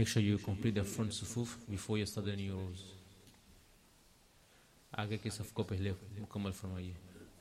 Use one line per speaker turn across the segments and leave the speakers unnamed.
make sure you complete the front sufuf before you start the new rows. आगे के सफ को पहले मुकम्मल फरमाइए.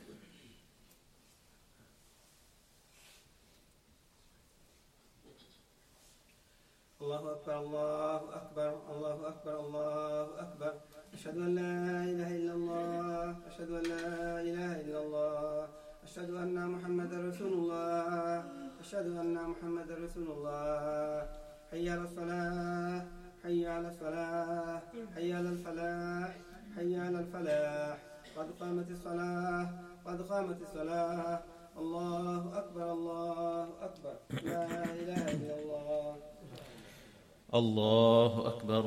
الله أكبر الله أكبر الله أكبر الله أكبر أشهد أن لا إله إلا الله أشهد أن لا إله إلا الله أشهد أن محمد رسول الله أشهد أن محمد رسول الله حي على الصلاة حي على الصلاة حي على الفلاح حي على الفلاح قد قامت الصلاة قد قامت الصلاة الله أكبر الله أكبر لا إله إلا الله
الله أكبر.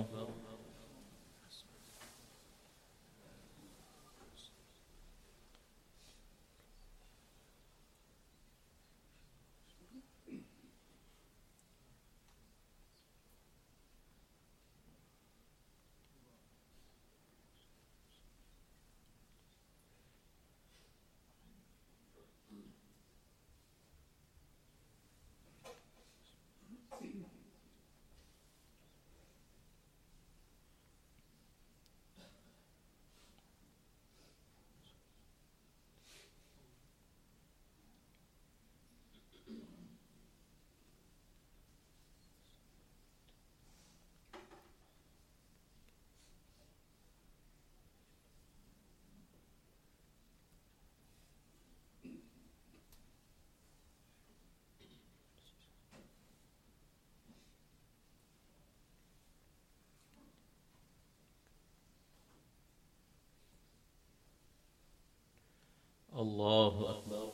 الله أكبر.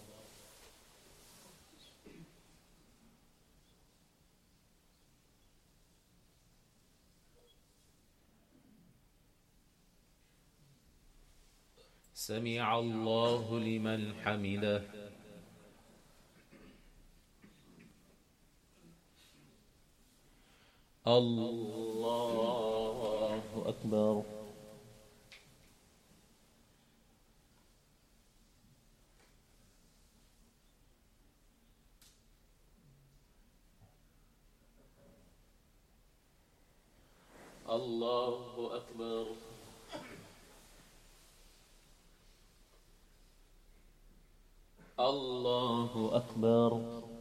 سمع الله لمن حمده. الله أكبر. الله أكبر. الله أكبر.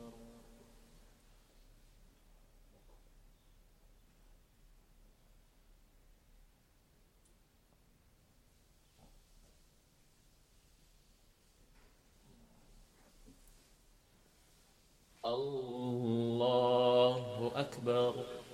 الله أكبر.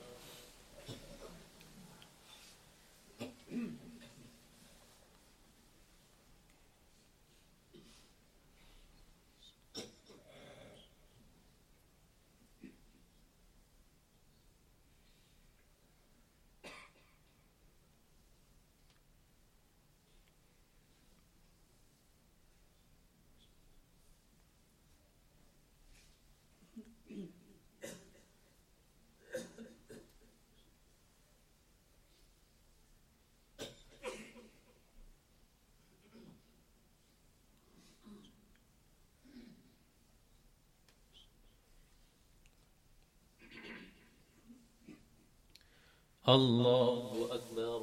الله أكبر.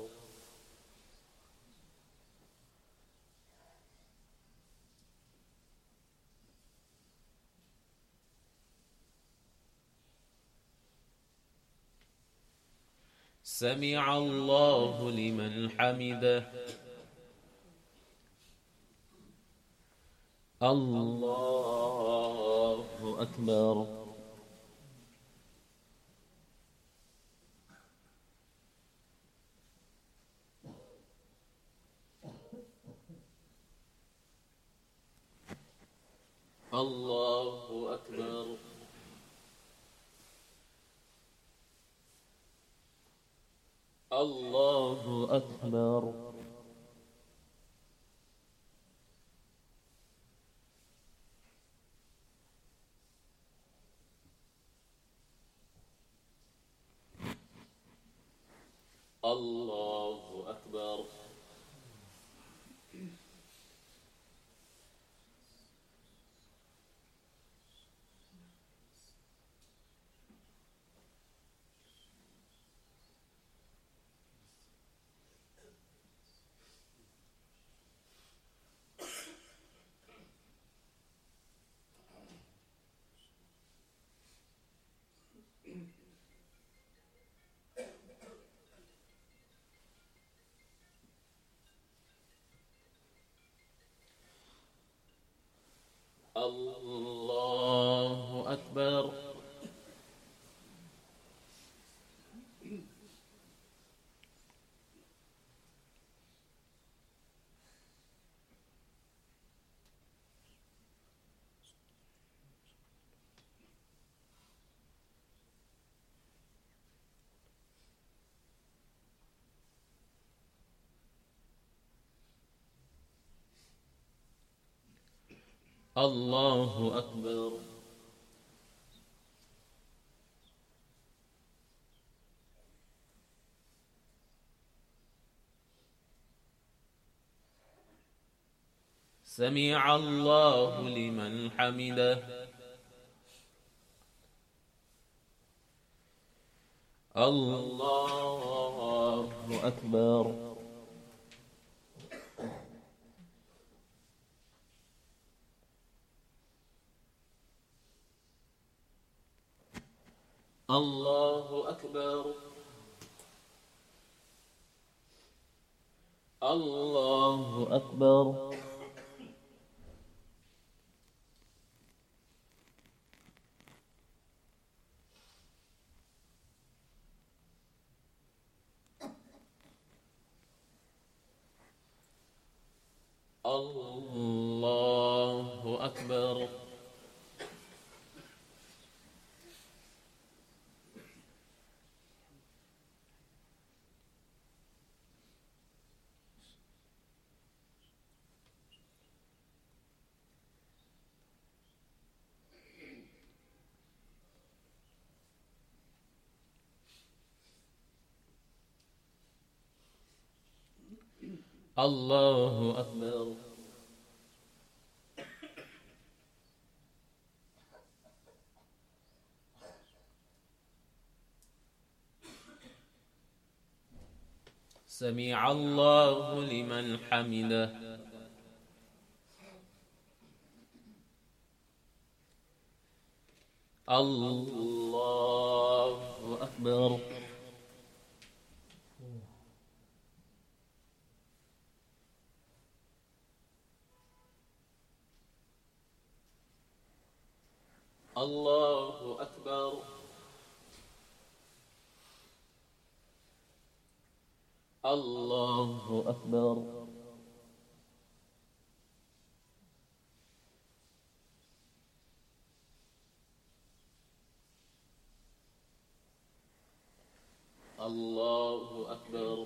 سمع الله لمن حمده. الله أكبر. الله أكبر. الله أكبر. الله أكبر. الله أكبر. سمع الله لمن حمده. الله أكبر. الله أكبر. الله أكبر. الله أكبر. الله أكبر. سمع الله لمن حمده. الله أكبر. الله أكبر. الله أكبر. الله أكبر.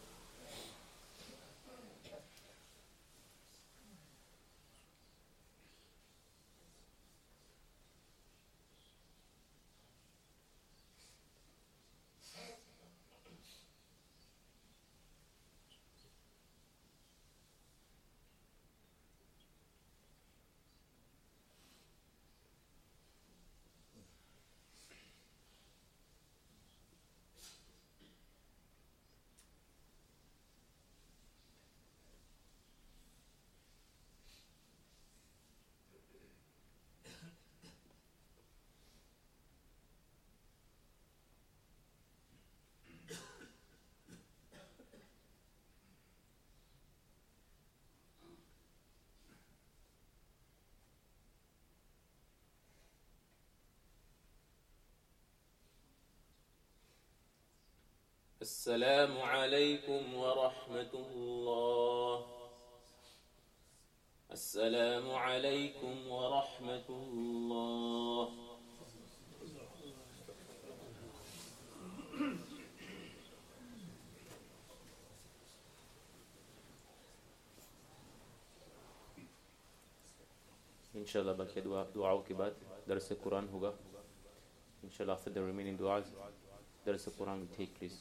السلام عليكم ورحمة الله. السلام عليكم ورحمة الله. इंशाल्लाह बाकी दुआओं के बाद दरस कुरान होगा. इंशाल्लाह after the remaining du'as, दरस Quran will take place.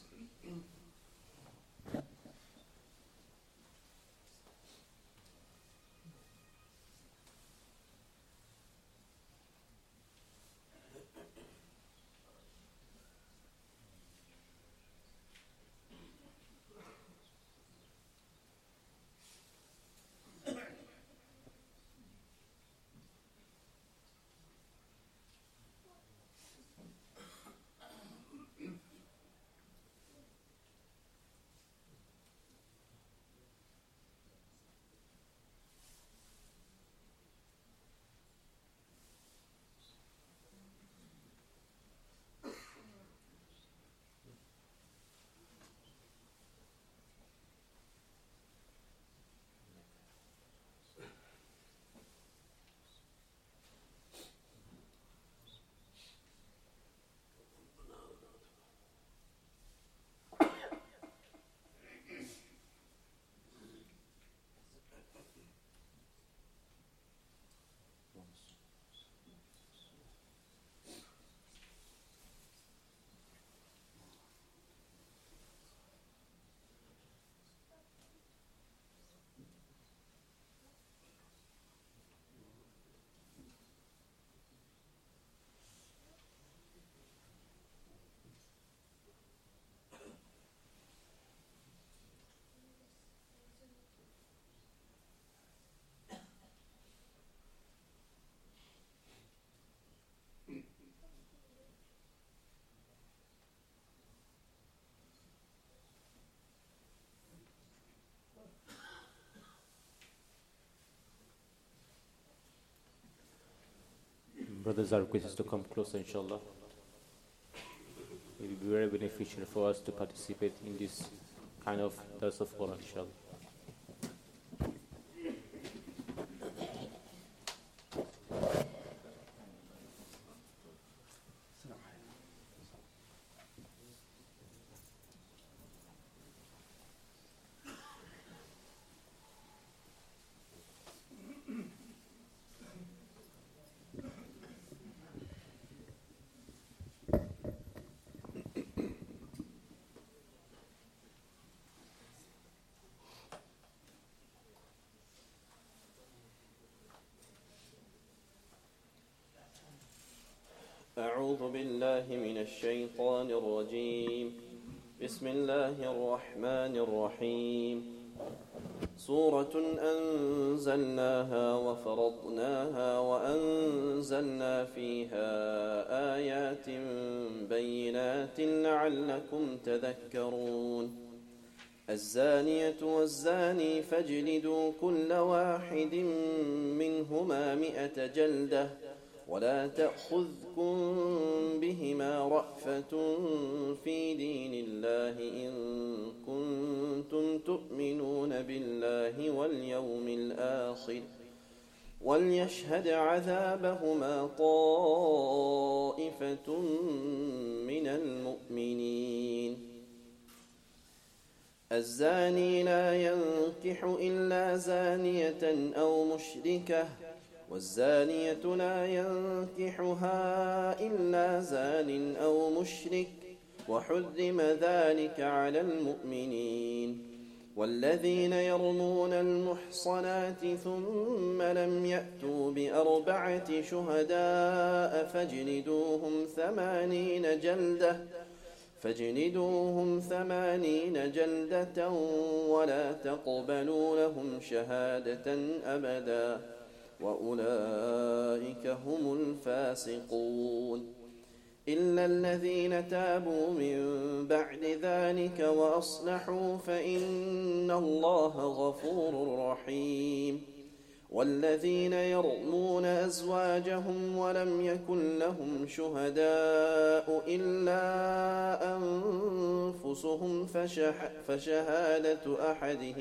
brothers are requested to come closer, inshallah. It will be very beneficial for us to participate in this kind of dars of Quran, inshallah.
أعوذ بالله من الشيطان الرجيم. بسم الله الرحمن الرحيم. سورة أنزلناها وفرضناها وأنزلنا فيها آيات بينات لعلكم تذكرون. الزانية والزاني فاجلدوا كل واحد منهما 100 جلدة ولا تأخذكم بهما رأفة في دين الله إن كنتم تؤمنون بالله واليوم الآخر وليشهد عذابهما طائفة من المؤمنين. الزاني لا ينكح إلا زانية أو مشركة والزانية لا ينكحها إلا زان أو مشرك وحرم ذلك على المؤمنين. والذين يرمون المحصنات ثم لم يأتوا ب4 شهداء فاجلدوهم 80 جلدة ولا تقبلوا لهم شهادة أبدا وأولئك هم الفاسقون. إلا الذين تابوا من بعد ذلك وأصلحوا فإن الله غفور رحيم. والذين يرمون أزواجهم ولم يكن لهم شهداء إلا أنفسهم فشهادة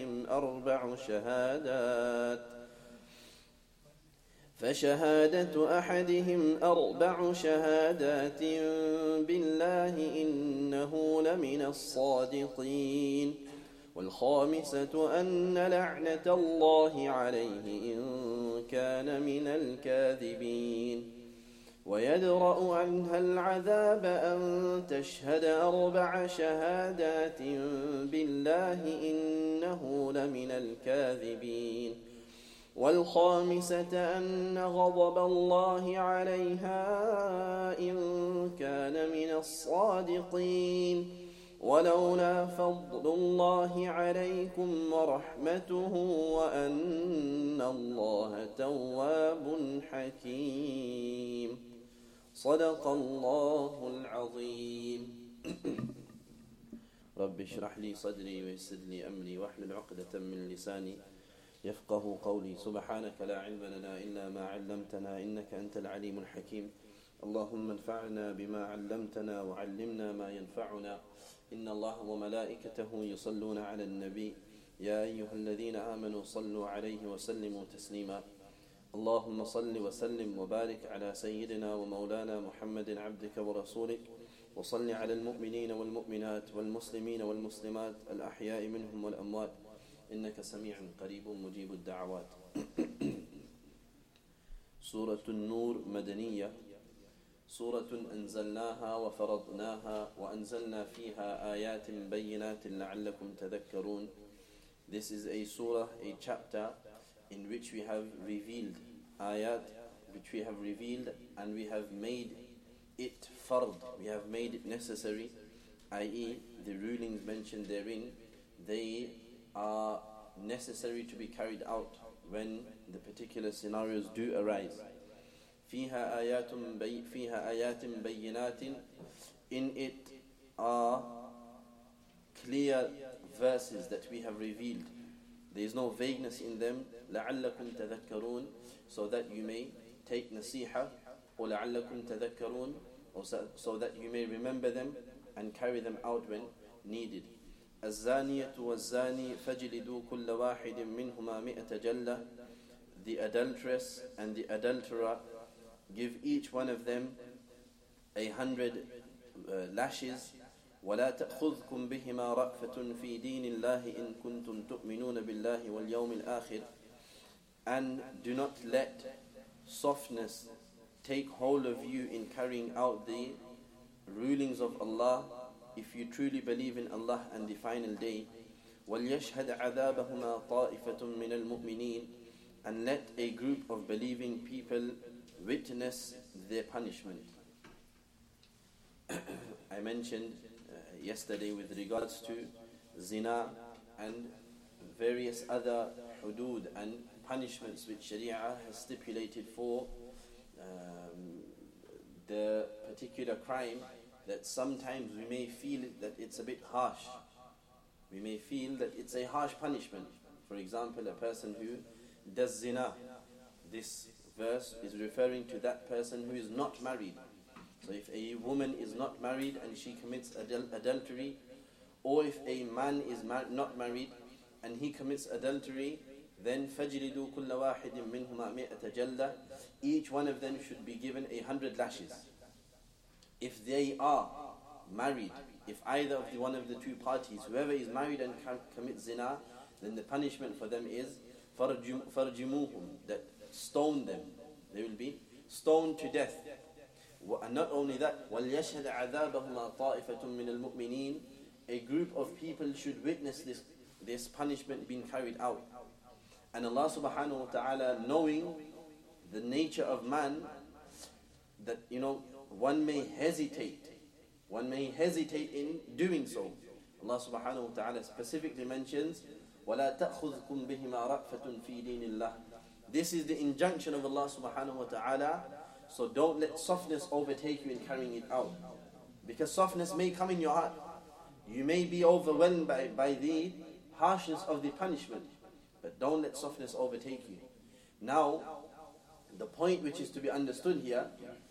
أحدهم 4 شهادات بالله إنه لمن الصادقين. والخامسة أن لعنة الله عليه إن كان من الكاذبين. ويدرأ عنها العذاب أن تشهد 4 شهادات بالله إنه لمن الكاذبين. والخامسة أن غضب الله عليها إن كان من الصادقين. ولولا فضل الله عليكم ورحمته وأن الله تواب حكيم. صدق الله العظيم. رب اشرح لي صدري ويسر لي أمري واحلل عقدة من لساني يفقه قولي. سبحانك لا علم لنا إلا ما علمتنا إنك أنت العليم الحكيم. اللهم انفعنا بما علمتنا وعلمنا ما ينفعنا. إن الله وملائكته يصلون على النبي يا أيها الذين آمنوا صلوا عليه وسلموا تسليما. اللهم صل وسلم وبارك على سيدنا ومولانا محمد عبدك ورسولك وصل على المؤمنين والمؤمنات والمسلمين والمسلمات الأحياء منهم والأموات إنك سميع قريب مجيب الدعوات. سورة النور مدنية. سورة أنزلناها وفرضناها وأنزلنا فيها آيات بينات لعلكم تذكرون. This is a surah, a chapter in which we have revealed ayat, which we have revealed and we have made it fard, we have made it necessary, i.e. the rulings mentioned therein, they are necessary to be carried out when the particular scenarios do arise. فيها آيات بينات. In it are clear verses that we have revealed. There is no vagueness in them. لعلكم تذكرون, so that you may take nasiha or لعلكم تذكرون, or so that you may remember them and carry them out when needed. الزانية والزاني فاجلدوا كل واحد منهما 100 جلة. The adulteress and the adulterer, give each one of them 100 lashes. ولا تأخذكم بهما رأفة في دين الله إن كنتم تؤمنون بالله واليوم الآخر. And do not let softness take hold of you in carrying out the rulings of Allah, if you truly believe in Allah and the final day. وَلْيَشْهَدْ عَذَابَهُمَا طَائِفَةٌ مِّنَ الْمُؤْمِنِينَ. And let a group of believing people witness their punishment. I mentioned yesterday with regards to zina and various other hudud and punishments which Sharia has stipulated for the particular crime, that sometimes we may feel that it's a bit harsh. We may feel that it's a harsh punishment. For example, a person who does zina. This verse is referring to that person who is not married. So if a woman is not married and she commits adultery, or if a man is not married and he commits adultery, then فَجْلِدُوا كُلَّ وَاحِدٍ مِّنْهُمَا 100 جَلَّةٍ. Each one of them should be given 100 lashes. If they are married, if either of one of the two parties, whoever is married and commits zina, then the punishment for them is فَرْجِمُوهُم, that stone them. They will be stoned to death. And not only that, وَلْيَشْهَدْ عَذَابَهُمَا طَائِفَةٌ مِّنَ الْمُؤْمِنِينَ. A group of people should witness this punishment being carried out. And Allah subhanahu wa ta'ala, knowing the nature of man, that one may hesitate in doing so. Allah subhanahu wa ta'ala specifically mentions وَلَا تَأْخُذْكُمْ بِهِمَا رَأْفَةٌ فِي دِينِ اللَّهِ. This is the injunction of Allah subhanahu wa ta'ala. So don't let softness overtake you in carrying it out, because softness may come in your heart. You may be overwhelmed by the harshness of the punishment, but don't let softness overtake you. Now, the point which is to be understood here,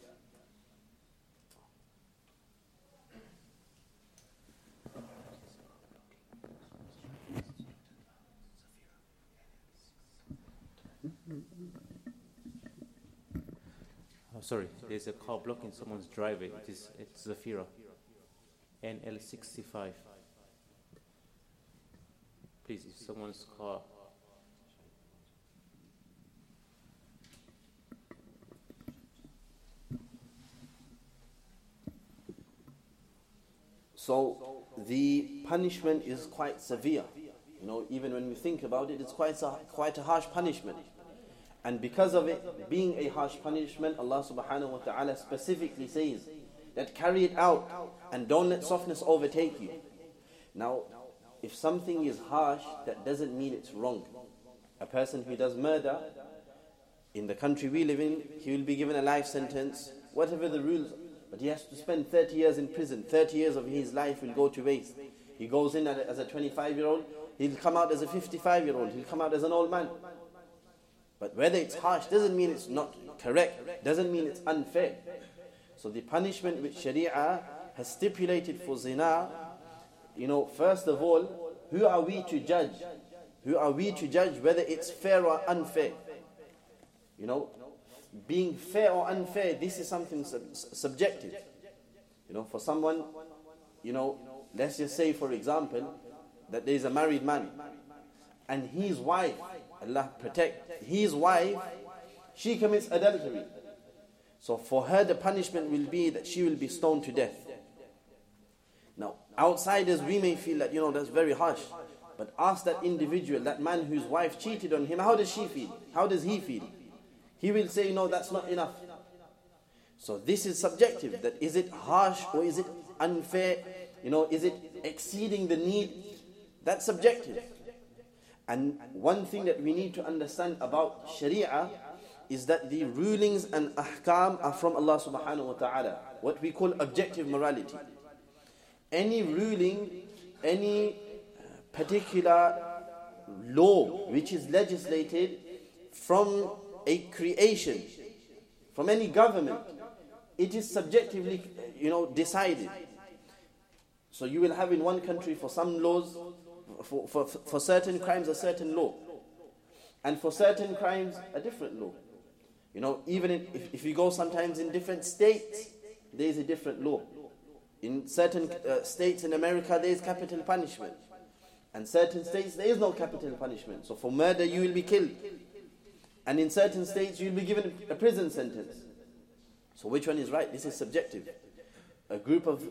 sorry, there's a car blocking someone's driveway. It's Zafira, NL65. Please, if someone's car.
so the punishment is quite severe. Even when we think about it, it's quite a harsh punishment. And because of it being a harsh punishment, Allah subhanahu wa ta'ala specifically says that carry it out and don't let softness overtake you. Now, if something is harsh, that doesn't mean it's wrong. A person who does murder, in the country we live in, he will be given a life sentence, whatever the rules, but he has to spend 30 years in prison. 30 years of his life will go to waste. He goes in as a 25-year-old, he'll come out as a 55-year-old, he'll come out as an old man. But whether it's harsh doesn't mean it's not correct, doesn't mean it's unfair. So the punishment which Sharia has stipulated for zina, first of all, who are we to judge? Who are we to judge whether it's fair or unfair? Being fair or unfair, this is something subjective. For someone, let's just say, for example, that there is a married man and his wife, Allah protect, his wife, she commits adultery. So for her the punishment will be that she will be stoned to death. Now, outsiders, we may feel that, that's very harsh. But ask that individual, that man whose wife cheated on him, how does she feel? How does he feel? He will say, no, that's not enough. So this is subjective, that is it harsh or is it unfair? Is it exceeding the need? That's subjective. And one thing that we need to understand about Sharia is that the rulings and ahkam are from Allah subhanahu wa ta'ala, what we call objective morality. Any ruling, any particular law which is legislated from a creation, from any government, it is subjectively, decided. So you will have in one country for some laws, for certain crimes a certain law, and for certain crimes a different law. Even if you go sometimes in different states, there is a different law. In certain states in America, there is capital punishment. And certain states, there is no capital punishment. So for murder, you will be killed. And in certain states, you will be given a prison sentence. So which one is right? This is subjective. A group of,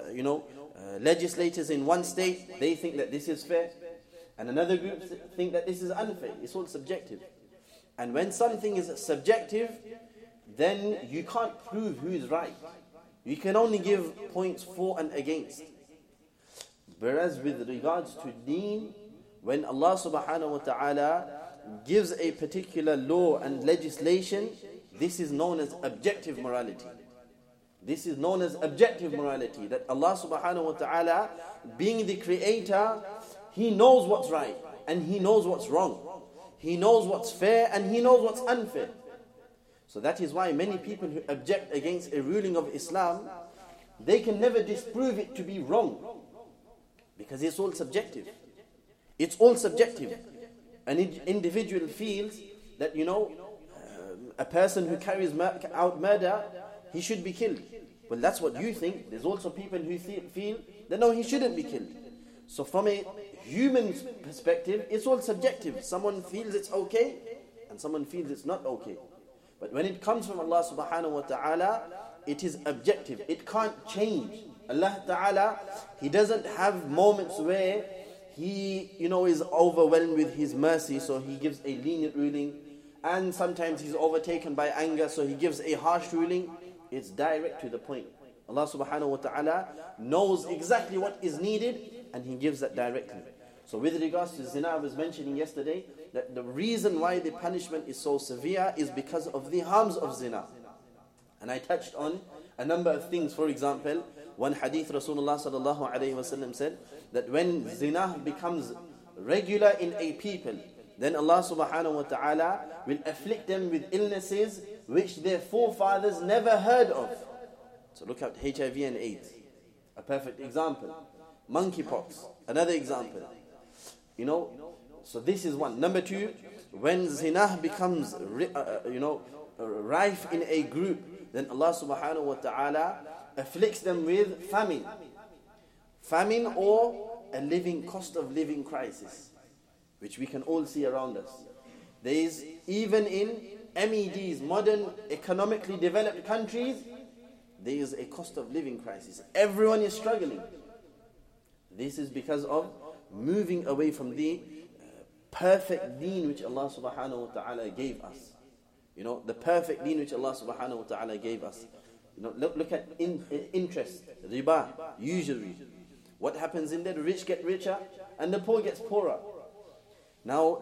legislators in one state, they think that this is fair. And another group think that this is unfair. It's all subjective. And when something is subjective, then you can't prove who is right. You can only give points for and against. Whereas with regards to deen, when Allah subhanahu wa ta'ala gives a particular law and legislation, this is known as objective morality. This is known as objective morality. That Allah subhanahu wa ta'ala, being the creator, He knows what's right and He knows what's wrong. He knows what's fair and He knows what's unfair. So that is why many people who object against a ruling of Islam, they can never disprove it to be wrong. Because it's all subjective. It's all subjective. An individual feels that, a person who carries out murder, he should be killed. Well, that's what you think. There's also people who feel that no, he shouldn't be killed. So from a human perspective, it's all subjective. Someone feels it's okay, and someone feels it's not okay. But when it comes from Allah subhanahu wa ta'ala, it is objective. It can't change. Allah ta'ala, He doesn't have moments where He, is overwhelmed with His mercy, so He gives a lenient ruling. And sometimes He's overtaken by anger, so He gives a harsh ruling. It's direct to the point. Allah subhanahu wa ta'ala knows exactly what is needed, and He gives that directly. So with regards to zina, I was mentioning yesterday that the reason why the punishment is so severe is because of the harms of zina. And I touched on a number of things. For example, one hadith Rasulullah sallallahu alayhi wa sallam said that when zina becomes regular in a people, then Allah subhanahu wa ta'ala will afflict them with illnesses which their forefathers never heard of. So look at HIV and AIDS, a perfect example. Monkeypox, another example. So this is one. Number two, when zina becomes rife in a group, then Allah subhanahu wa ta'ala afflicts them with famine. Famine or a cost of living crisis, which we can all see around us. There is, even in MEDs, modern economically developed countries, there is a cost of living crisis. Everyone is struggling. This is because of moving away from the perfect deen which Allah subhanahu wa ta'ala gave us. The perfect deen which Allah subhanahu wa ta'ala gave us. Look at interest, riba, usury. What happens in there? The rich get richer and the poor gets poorer. Now,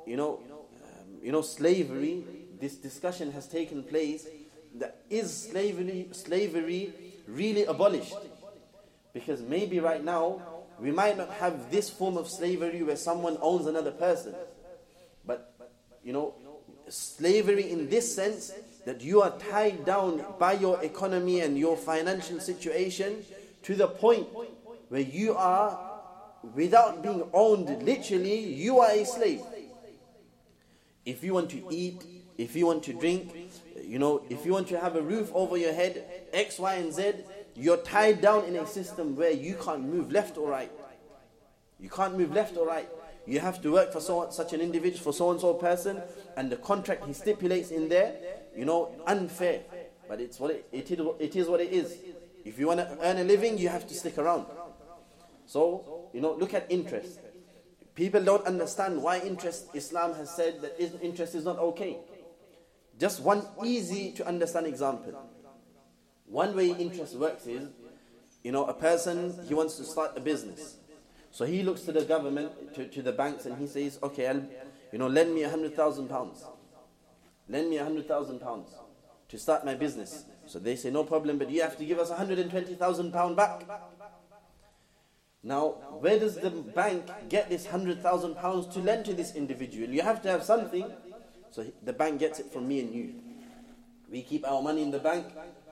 slavery, this discussion has taken place. That is slavery really abolished? Because maybe right now, we might not have this form of slavery where someone owns another person. But, slavery in this sense, that you are tied down by your economy and your financial situation to the point where you are, without being owned, literally, you are a slave. If you want to eat, if you want to drink, if you want to have a roof over your head, X, Y, and Z, you're tied down in a system where you can't move left or right. You can't move left or right. You have to work for such an individual, for so-and-so person, and the contract he stipulates in there, unfair. But it is what it is. If you want to earn a living, you have to stick around. So, look at interest. People don't understand why Islam has said that interest is not okay. Just one easy to understand example. One way interest works is, a person, he wants to start a business. So he looks to the government, to the banks, and he says, okay, lend me £100,000. Lend me £100,000 to start my business. So they say, no problem, but you have to give us £120,000 back. Now, where does the bank get this £100,000 to lend to this individual? You have to have something. So the bank gets it from me and you. We keep our money in the bank.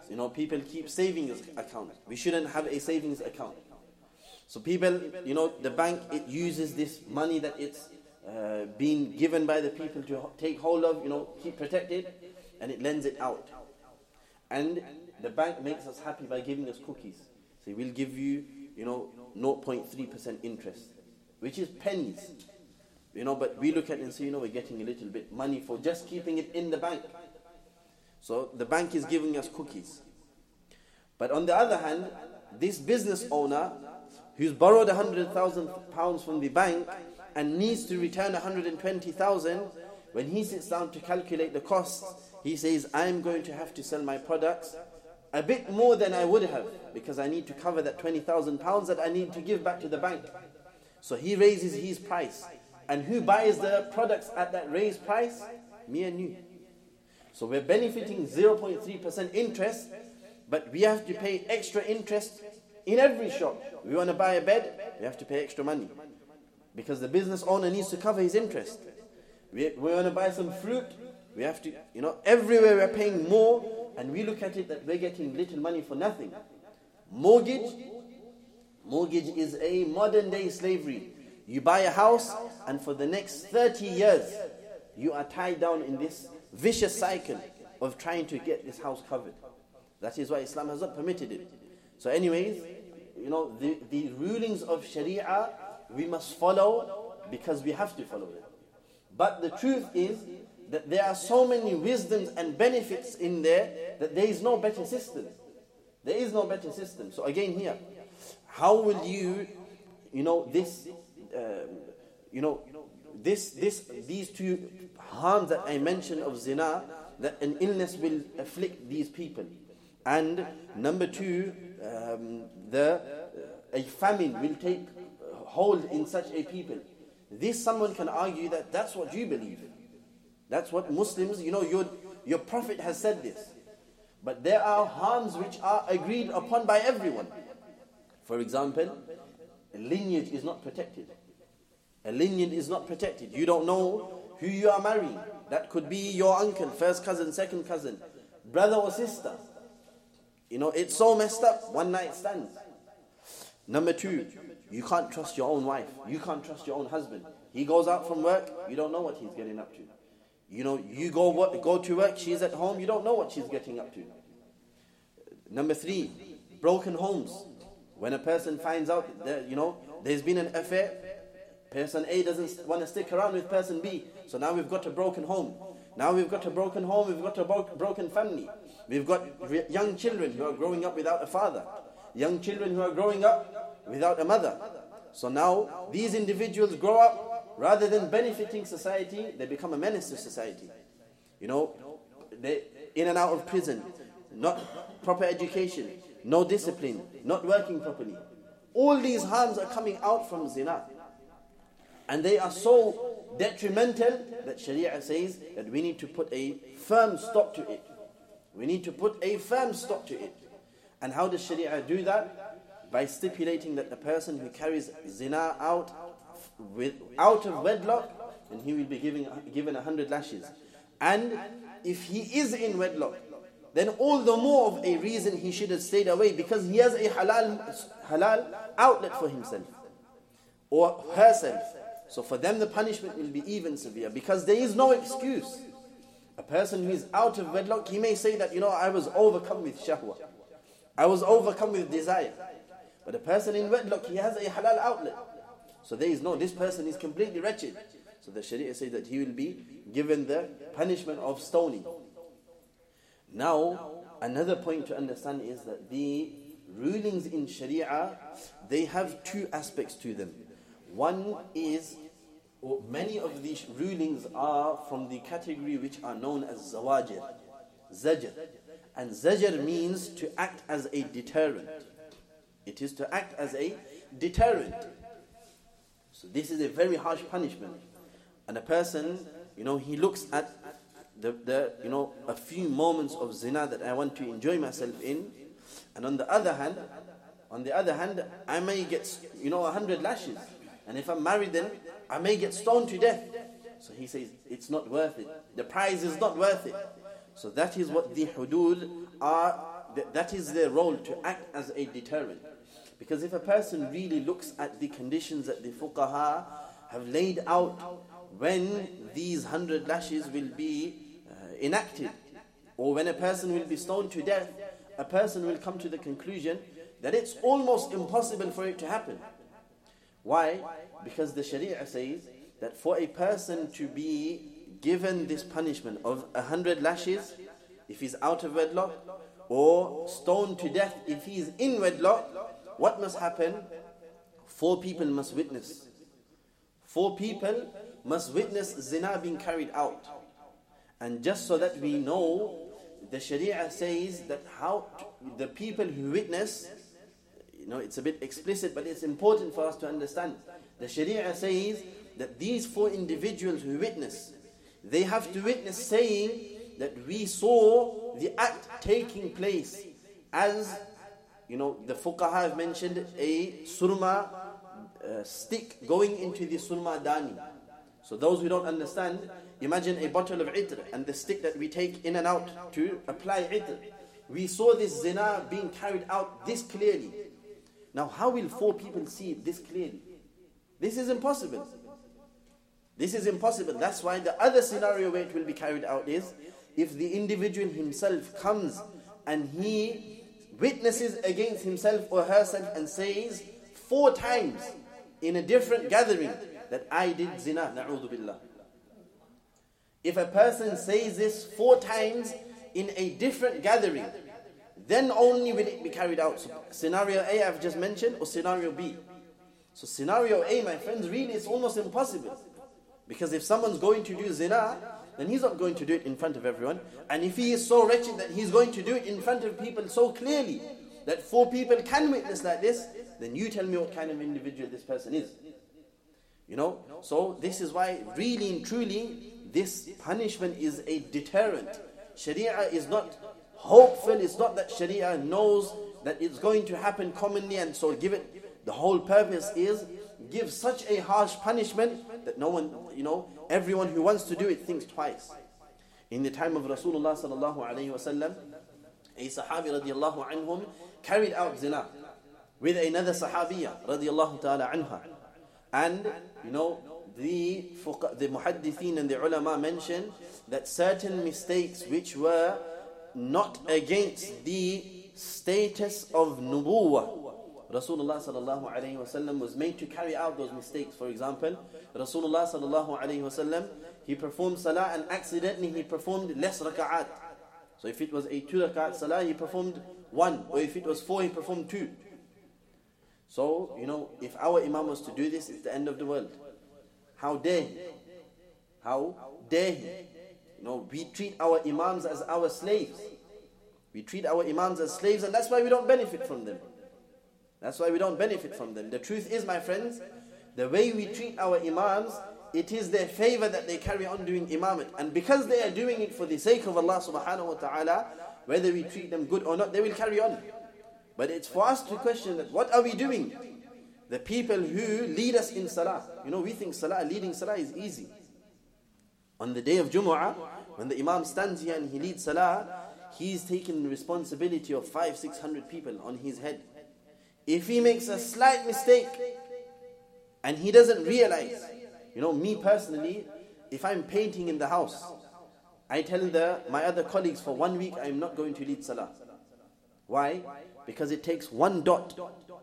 People keep savings account. We shouldn't have a savings account. So people, the bank, it uses this money that it's been given by the people to take hold of, keep protected, and it lends it out. And the bank makes us happy by giving us cookies. So we'll give you, 0.3% interest, which is pennies. But we look at it and say, we're getting a little bit money for just keeping it in the bank. So the bank is giving us cookies. But on the other hand, this business owner who's borrowed £100,000 from the bank and needs to return 120,000, when he sits down to calculate the costs, he says, I'm going to have to sell my products a bit more than I would have, because I need to cover that £20,000 that I need to give back to the bank. So he raises his price. And who buys the products at that raised price? Me and you. So we're benefiting 0.3% interest, but we have to pay extra interest in every shop. We want to buy a bed, we have to pay extra money, because the business owner needs to cover his interest. We want to buy some fruit, we have to, everywhere we're paying more, and we look at it that we're getting little money for nothing. Mortgage is a modern day slavery. You buy a house, and for the next 30 years, you are tied down in this vicious cycle of trying to get this house covered. That is why Islam has not permitted it. So anyways, the rulings of Sharia, we must follow because we have to follow them. But the truth is that there are so many wisdoms and benefits in there that there is no better system. There is no better system. So again here, how will these two harms that I mentioned of zina, that an illness will afflict these people, and number two, a famine will take hold in such a people. This, someone can argue that that's what you believe. That's what Muslims, your Prophet has said this. But there are harms which are agreed upon by everyone. For example, a lineage is not protected. A lineage is not protected. You don't know who you are marrying. That could be your uncle, first cousin, second cousin, brother or sister. It's so messed up, one night stands. Number two, you can't trust your own wife. You can't trust your own husband. He goes out from work, you don't know what he's getting up to. You go to work, she's at home, you don't know what she's getting up to. Number three, broken homes. When a person finds out that, there's been an affair, person A doesn't want to stick around with person B. So now we've got a broken home. We've got a broken family. We've got young children who are growing up without a father. Young children who are growing up without a mother. So now these individuals grow up, rather than benefiting society, they become a menace to society. They in and out of prison, not proper education, no discipline, not working properly. All these harms are coming out from zina. And they are so detrimental that Sharia says that we need to put a firm stop to it. We need to put a firm stop to it. And how does Sharia do that? By stipulating that the person who carries zina out of wedlock, and he will be given 100 lashes. And if he is in wedlock, then all the more of a reason he should have stayed away, because he has a halal outlet for himself or herself. So for them the punishment will be even severe, because there is no excuse. A person who is out of wedlock, he may say that, I was overcome with shahwa. I was overcome with desire. But a person in wedlock, he has a halal outlet. So there is this person is completely wretched. So the Sharia says that he will be given the punishment of stoning. Now, another point to understand is that the rulings in Sharia, they have two aspects to them. One is, or many of these rulings are from the category which are known as zawajir, zajr. And zajr means to act as a deterrent. It is to act as a deterrent. So this is a very harsh punishment. And a person, he looks at a few moments of zina that I want to enjoy myself in, and on the other hand, I may get 100 lashes, and if I'm married, then I may get stoned to death. So he says it's not worth it. The prize is not worth it. So that is what the hudud are that is their role, to act as a deterrent. Because if a person really looks at the conditions that the fuqaha have laid out when these 100 lashes will be enacted, or when a person will be stoned to death, a person will come to the conclusion that it's almost impossible for it to happen. Why? Because the Sharia says that for a person to be given this punishment of 100 lashes if he's out of wedlock, or stoned to death if he is in wedlock, what must happen? 4 people must witness. 4 people must witness zina being carried out. And just so that we know, the Sharia says that how the people who witness, it's a bit explicit, but it's important for us to understand. The Sharia says that these 4 individuals who witness, they have to witness saying that we saw the act taking place as, the fuqaha have mentioned a surma stick going into the surma dani. So those who don't understand, imagine a bottle of itr and the stick that we take in and out to apply itr. We saw this zina being carried out this clearly. Now how will 4 people see it this clearly? This is impossible. This is impossible. That's why the other scenario where it will be carried out is if the individual himself comes and he witnesses against himself or herself and says 4 times in a different gathering that I did zina, na'udhu billah. If a person says this 4 times in a different gathering, then only will it be carried out. So scenario A I've just mentioned, or scenario B. So scenario A, my friends, really it's almost impossible. Because if someone's going to do zina, then he's not going to do it in front of everyone. And if he is so wretched that he's going to do it in front of people so clearly that 4 people can witness like this, then you tell me what kind of individual this person is. So this is why really and truly this punishment is a deterrent. Sharia is not hopeful. It's not that Sharia knows that it's going to happen commonly and so give it. The whole purpose is give such a harsh punishment that no one, everyone who wants to do it thinks twice. In the time of Rasulullah sallallahu alayhi wa sallam, a sahabi radiallahu anhum carried out zina with another sahabiya radiallahu ta'ala anha. And, the muhaddithin and the ulama mentioned that certain mistakes which were not against the status of nubuwah, Rasulullah sallallahu alayhi wa sallam was made to carry out those mistakes. For example, Rasulullah sallallahu alayhi wa sallam, he performed salah and accidentally he performed less raka'at. So if it was a 2 raka'at salah, he performed 1. Or if it was 4, he performed 2. So, if our imam was to do this, it's the end of the world. How dare he? How dare he? We treat our imams as our slaves. We treat our imams as slaves, and that's why we don't benefit from them. That's why we don't benefit from them. The truth is, my friends, the way we treat our imams, it is their favor that they carry on doing imamate. And because they are doing it for the sake of Allah subhanahu wa ta'ala, whether we treat them good or not, they will carry on. But it's for us to question that, what are we doing? The people who lead us in salah. We think leading salah is easy. On the day of Jumu'ah, when the imam stands here and he leads salah, he's taking the responsibility of 500-600 people on his head. If he makes a slight mistake and he doesn't realize, me personally, if I'm painting in the house, I tell my other colleagues for 1 week I'm not going to lead salah. Why? Because it takes 1 dot.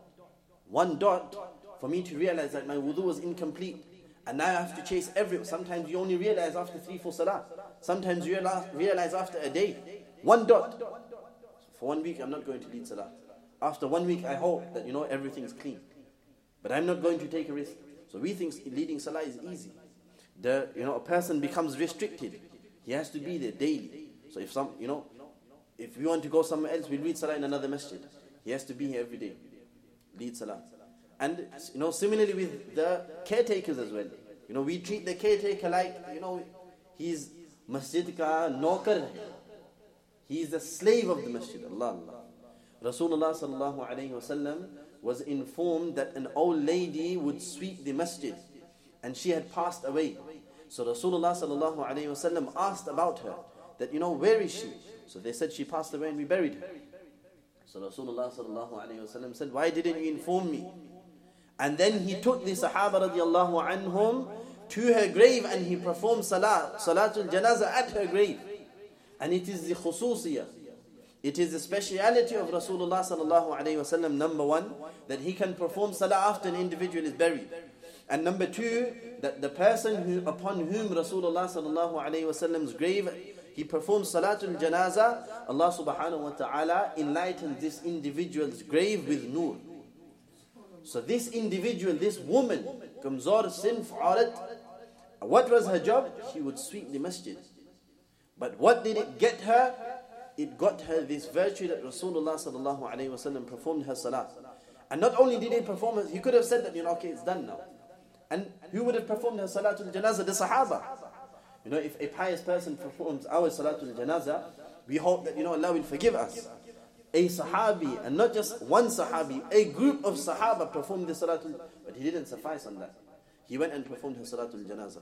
1 dot for me to realize that my wudu was incomplete. And now I have to chase sometimes you only realize after 3-4 salah. Sometimes you realize after a day. 1 dot. For 1 week I'm not going to lead salah. After 1 week I hope that everything's clean. But I'm not going to take a risk. So we think leading salah is easy. A person becomes restricted. He has to be there daily. So if we want to go somewhere else, we'll read salah in another masjid. He has to be here every day. Lead salah. And similarly with the caretakers as well. We treat the caretaker like, he's masjid ka naukar. He is the slave of the masjid. Allah. Rasulullah sallallahu alayhi wa sallam was informed that an old lady would sweep the masjid and she had passed away. So Rasulullah sallallahu alayhi wa sallam asked about her, that where is she? So they said she passed away and we buried her. So Rasulullah sallallahu alayhi wa sallam said, why didn't you inform me? And then he took the Sahaba radiallahu anhum to her grave and he performed Salatul Janazah at her grave. And it is the khususiyah. It is the speciality of Rasulullah sallallahu alayhi wa sallam, number one, that he can perform salah after an individual is buried. And number two, that the person upon whom Rasulullah sallallahu alayhi wa sallam's grave, he performs Salatul Janazah, Allah subhanahu wa ta'ala enlightens this individual's grave with nur. So this individual, this woman, Kamzor Sinf Aurat, what was her job? She would sweep the masjid. But what did it get her? It got her this virtue that Rasulullah sallallahu alayhi wa sallam performed her salah. And not only did he perform it, he could have said that, okay, it's done now. And who would have performed her Salatul Janazah? The Sahaba. If a pious person performs our Salatul Janazah, we hope that, Allah will forgive us. A Sahabi, and not just one Sahabi, a group of Sahaba performed the Salatul, but he didn't suffice on that. He went and performed her Salatul Janazah.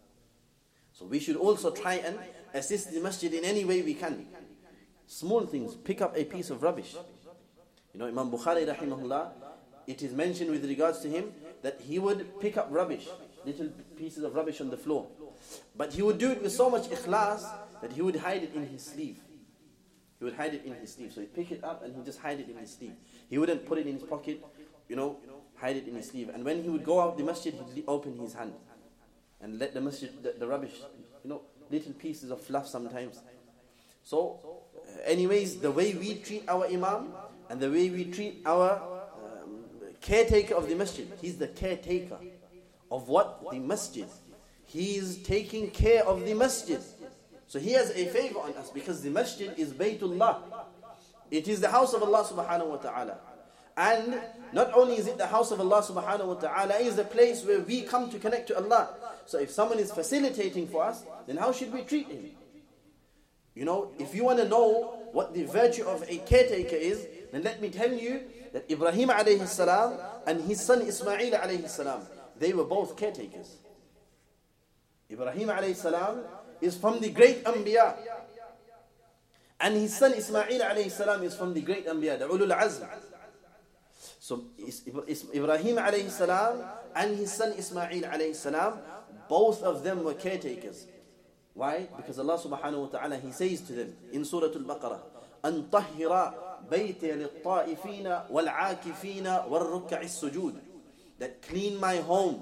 So we should also try and assist the masjid in any way we can. Small things, pick up a piece of rubbish. Imam Bukhari rahimahullah, it is mentioned with regards to him that he would pick up rubbish, little pieces of rubbish on the floor. But he would do it with so much ikhlas that he would hide it in his sleeve. He would hide it in his sleeve. So he'd pick it up and he'd just hide it in his sleeve. He wouldn't put it in his pocket, hide it in his sleeve. And when he would go out the masjid, he'd open his hand and let the masjid, the rubbish, little pieces of fluff sometimes. So, anyways, the way we treat our imam and the way we treat our caretaker of the masjid, he's the caretaker of what? The masjid. He is taking care of the masjid. So he has a favor on us because the masjid is Baytullah. It is the house of Allah subhanahu wa ta'ala. And not only is it the house of Allah subhanahu wa ta'ala, it is the place where we come to connect to Allah. So if someone is facilitating for us, then how should we treat him? If you want to know what the virtue of a caretaker is, then let me tell you that Ibrahim alayhi salam and his son Ismail alayhi salam, they were both caretakers. Ibrahim alayhi salam is from the great Anbiya. And his son Ismail alayhi salam is from the great Anbiya, the Ulul Azm. So Ibrahim alayhi salam and his son Ismail alayhi salam, both of them were caretakers. Why? Because Allah subhanahu wa ta'ala, He says to them in Surah Al-Baqarah, أَن طَهِّرَ بَيْتِ لِلطَّائِفِينَ وَالْعَاكِفِينَ وَالرُّكَّعِ السُّجُودِ. That clean my home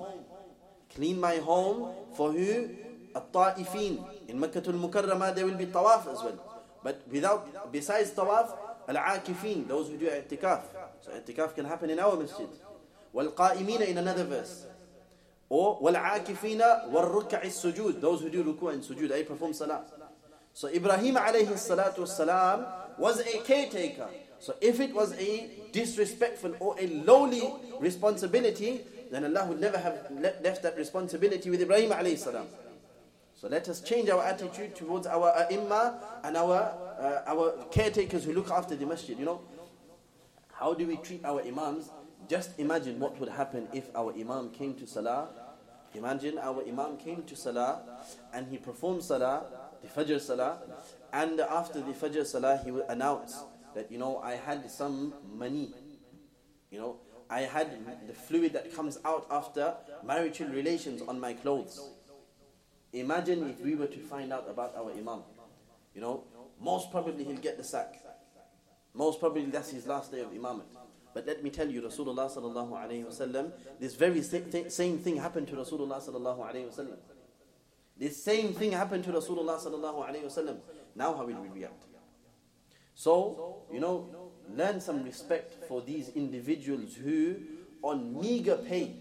for who? At-Ta'ifin. In Makkah al-Mukarramah there will be tawaf as well. But besides tawaf, al-Akifin, those who do i'tikaf. So i'tikaf can happen in our masjid. Wal-Qa'imina in another verse. Or wal-Akifina wal-Rukka'i sujud, those who do ruku' and sujud, they perform salah. So Ibrahim alayhi salatu wassalam was a caretaker. So if it was a disrespectful or a lowly responsibility, then Allah would never have left that responsibility with Ibrahim alayhi salam. So let us change our attitude towards our ai*imma and our caretakers who look after the masjid. How do we treat our imams? Just imagine what would happen if our imam came to salah. Imagine our imam came to salah and he performed salah, the Fajr salah, and after the Fajr salah he would announce that, I had some money. I had the fluid that comes out after marital relations on my clothes. Imagine if we were to find out about our imam. Most probably he'll get the sack. Most probably that's his last day of imamate. But let me tell you, Rasulullah sallallahu alayhi wa sallam, this very same thing happened to Rasulullah sallallahu alayhi wa sallam. This same thing happened to Rasulullah sallallahu alayhi wa sallam. Now how will we react? So, learn some respect for these individuals who, on meager pay,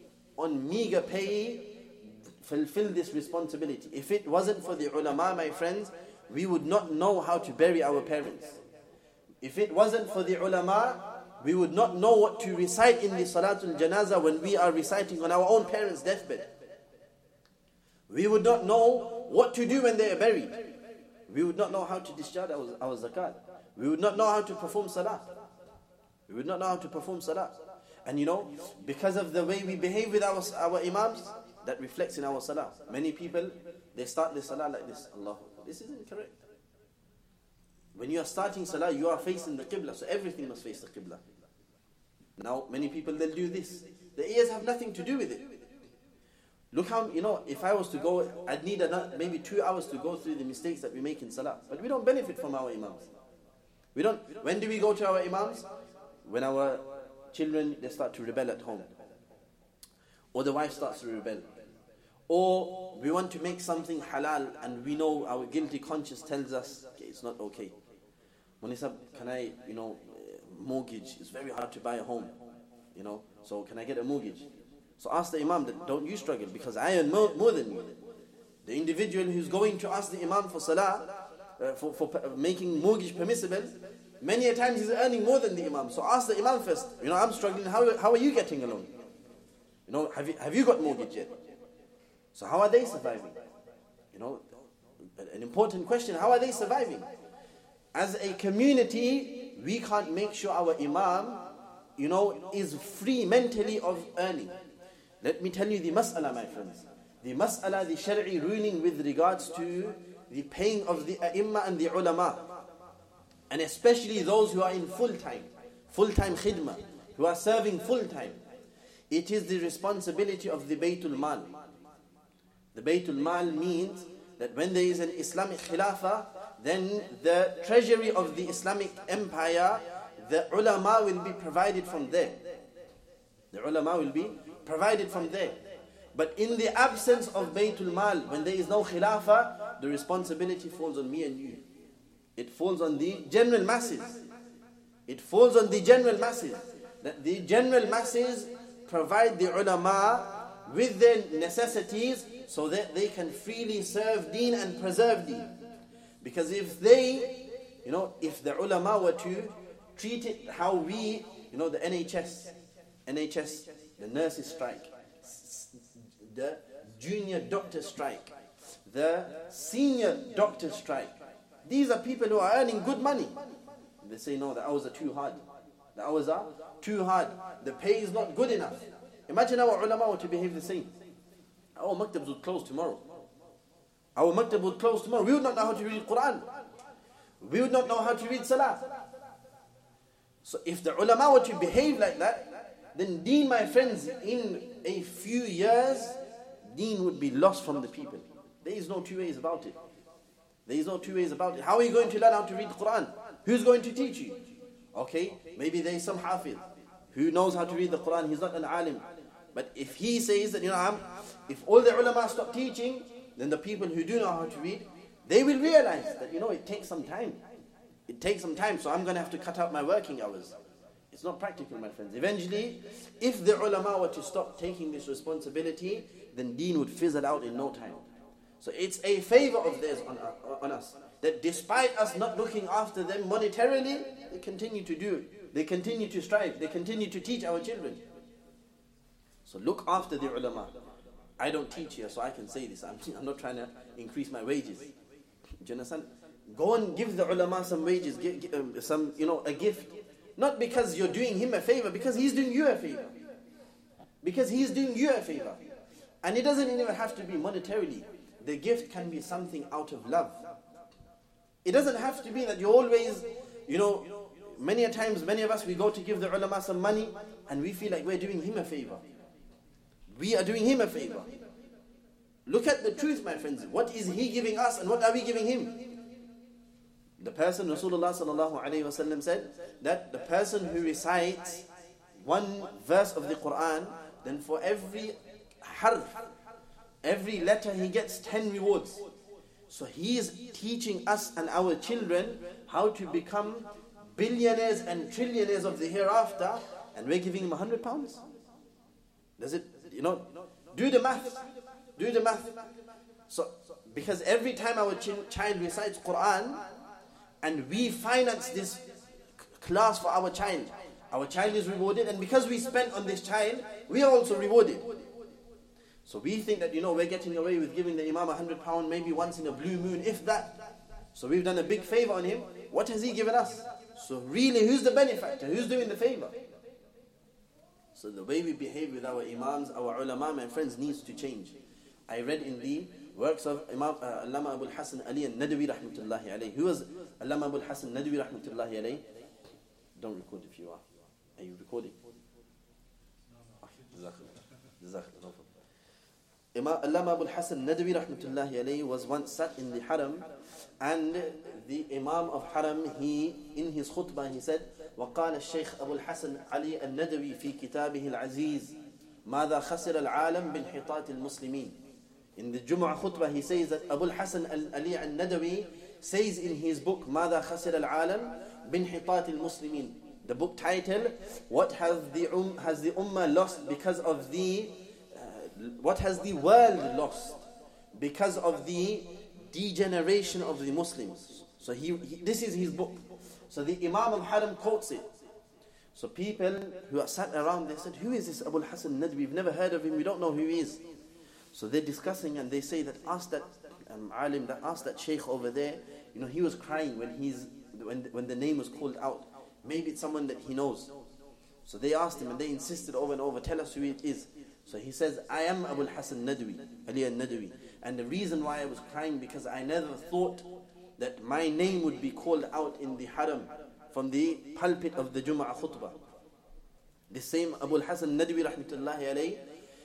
fulfill this responsibility. If it wasn't for the ulama, my friends, we would not know how to bury our parents. If it wasn't for the ulama, we would not know what to recite in the Salatul Janazah when we are reciting on our own parents' deathbed. We would not know what to do when they are buried. We would not know how to discharge our zakat. We would not know how to perform salah. And because of the way we behave with our imams, that reflects in our salah. Many people, they start the salah like this. Allah, this isn't correct. When you are starting salah, you are facing the qibla, so everything must face the qibla. Now, many people, they'll do this. The ears have nothing to do with it. Look how, if I was to go, I'd need maybe 2 hours to go through the mistakes that we make in salah. But we don't benefit from our imams. When do we go to our imams? When our children, they start to rebel at home. Or the wife starts to rebel. Or we want to make something halal and we know our guilty conscience tells us, okay, it's not okay. Munisa, can I, mortgage, it's very hard to buy a home, so can I get a mortgage? So ask the imam that, don't you struggle, because I earn more than you. The individual who's going to ask the imam for salah, for making mortgage permissible, many a times he's earning more than the imam. So ask the imam first, I'm struggling, how are you getting along? Have you got mortgage yet? So how are they surviving? An important question, how are they surviving? As a community, we can't make sure our imam, is free mentally of earning. Let me tell you the mas'ala, my friends. The mas'ala, the shari'i ruling with regards to the paying of the a'imma and the ulama. And especially those who are in full-time khidmah, who are serving full-time. It is the responsibility of the Baytul Mal. The Baytul Mal means that when there is an Islamic Khilafah, then the treasury of the Islamic empire, the ulama will be provided from there. The ulama will be provided from there. But in the absence of Baytul Mal, when there is no Khilafah, the responsibility falls on me and you. It falls on the general masses. It falls on the general masses. That the general masses provide the ulama with their necessities so that they can freely serve deen and preserve deen. Because if if the ulama were to treat it how we, the NHS, the nurses strike, the junior doctors strike, the senior doctors strike. These are people who are earning good money. They say, no, the hours are too hard. The hours are too hard. The pay is not good enough. Imagine our ulama were to behave the same. Our maktabs would close tomorrow. Our maktab would close tomorrow. We would not know how to read Quran. We would not know how to read Salah. So if the ulama were to behave like that, then deen, my friends, in a few years, deen would be lost from the people. There is no two ways about it. There is no two ways about it. How are you going to learn how to read Quran? Who's going to teach you? Okay, maybe there is some hafiz who knows how to read the Quran. He's not an alim. But if he says that, if all the ulama stop teaching, then the people who do know how to read, they will realize that, it takes some time. It takes some time, so I'm going to have to cut out my working hours. It's not practical, my friends. Eventually, if the ulama were to stop taking this responsibility, then deen would fizzle out in no time. So it's a favor of theirs on us, that despite us not looking after them monetarily, they continue to do it. They continue to strive. They continue to teach our children. So look after the ulama. I don't teach here, so I can say this. I'm not trying to increase my wages. Do you understand? Go and give the ulama some wages, a gift. Not because you're doing him a favor, because he's doing you a favor. Because he's doing you a favor. And it doesn't even have to be monetarily. The gift can be something out of love. It doesn't have to be that you always, many a times, many of us, we go to give the ulama some money and we feel like we're doing him a favor. We are doing him a favor. Look at the truth, my friends. What is he giving us and what are we giving him? The person, Rasulullah sallallahu alayhi wa sallam said, that the person who recites one verse of the Quran, then for every harf, every letter he gets 10 rewards. So he is teaching us and our children how to become billionaires and trillionaires of the hereafter, and we're giving him £100? Does it, do the math. Do the math. So, because every time our child recites Quran, and we finance this class for our child is rewarded, and because we spent on this child, we are also rewarded. So we think that, we're getting away with giving the imam £100 maybe once in a blue moon, if that. So we've done a big favor on him. What has he given us? So really, who's the benefactor? Who's doing the favor? So the way we behave with our imams, our ulama, my friends, needs to change. I read in the works of Imam Allama Abu al-Hasan Ali al-Nadwi rahmatullahi alayhi. Who was Allama Abu al-Hasan al-Nadwi rahmatullahi alayhi? Don't record if you are. Are you recording? Jazakallah. Imam Allama Abu al-Hasan al-Nadwi rahmatullahi alayhi was once sat in the haram, and the Imam of Haram, in his khutbah, he said, وقال الشيخ أبو الحسن علي الندوي في كتابه العزيز ماذا خسر العالم بانحطاط المسلمين. In the Jumu'ah khutbah, he says that Abu al-Hasan Ali al-Nadawi says in his book ماذا خسر العالم بانحطاط المسلمين. The book title, what has the ummah lost because of the what has the world lost because of the degeneration of the Muslims. So this is his book. So the Imam of Haram quotes it. So people who are sat around, they said, who is this Abu al-Hasan Nadwi? We've never heard of him, we don't know who he is. So they're discussing, and they say that ask that alim, ask that sheikh over there, he was crying when the name was called out. Maybe it's someone that he knows. So they asked him, and they insisted over and over, tell us who it is. So he says, I am Abu al-Hasan Nadwi, Ali al-Nadwi. And the reason why I was crying, because I never thought that my name would be called out in the haram from the pulpit of the Jumu'ah khutbah. The same Abu al-Hasan Nadwi rahmatullahi alayhi,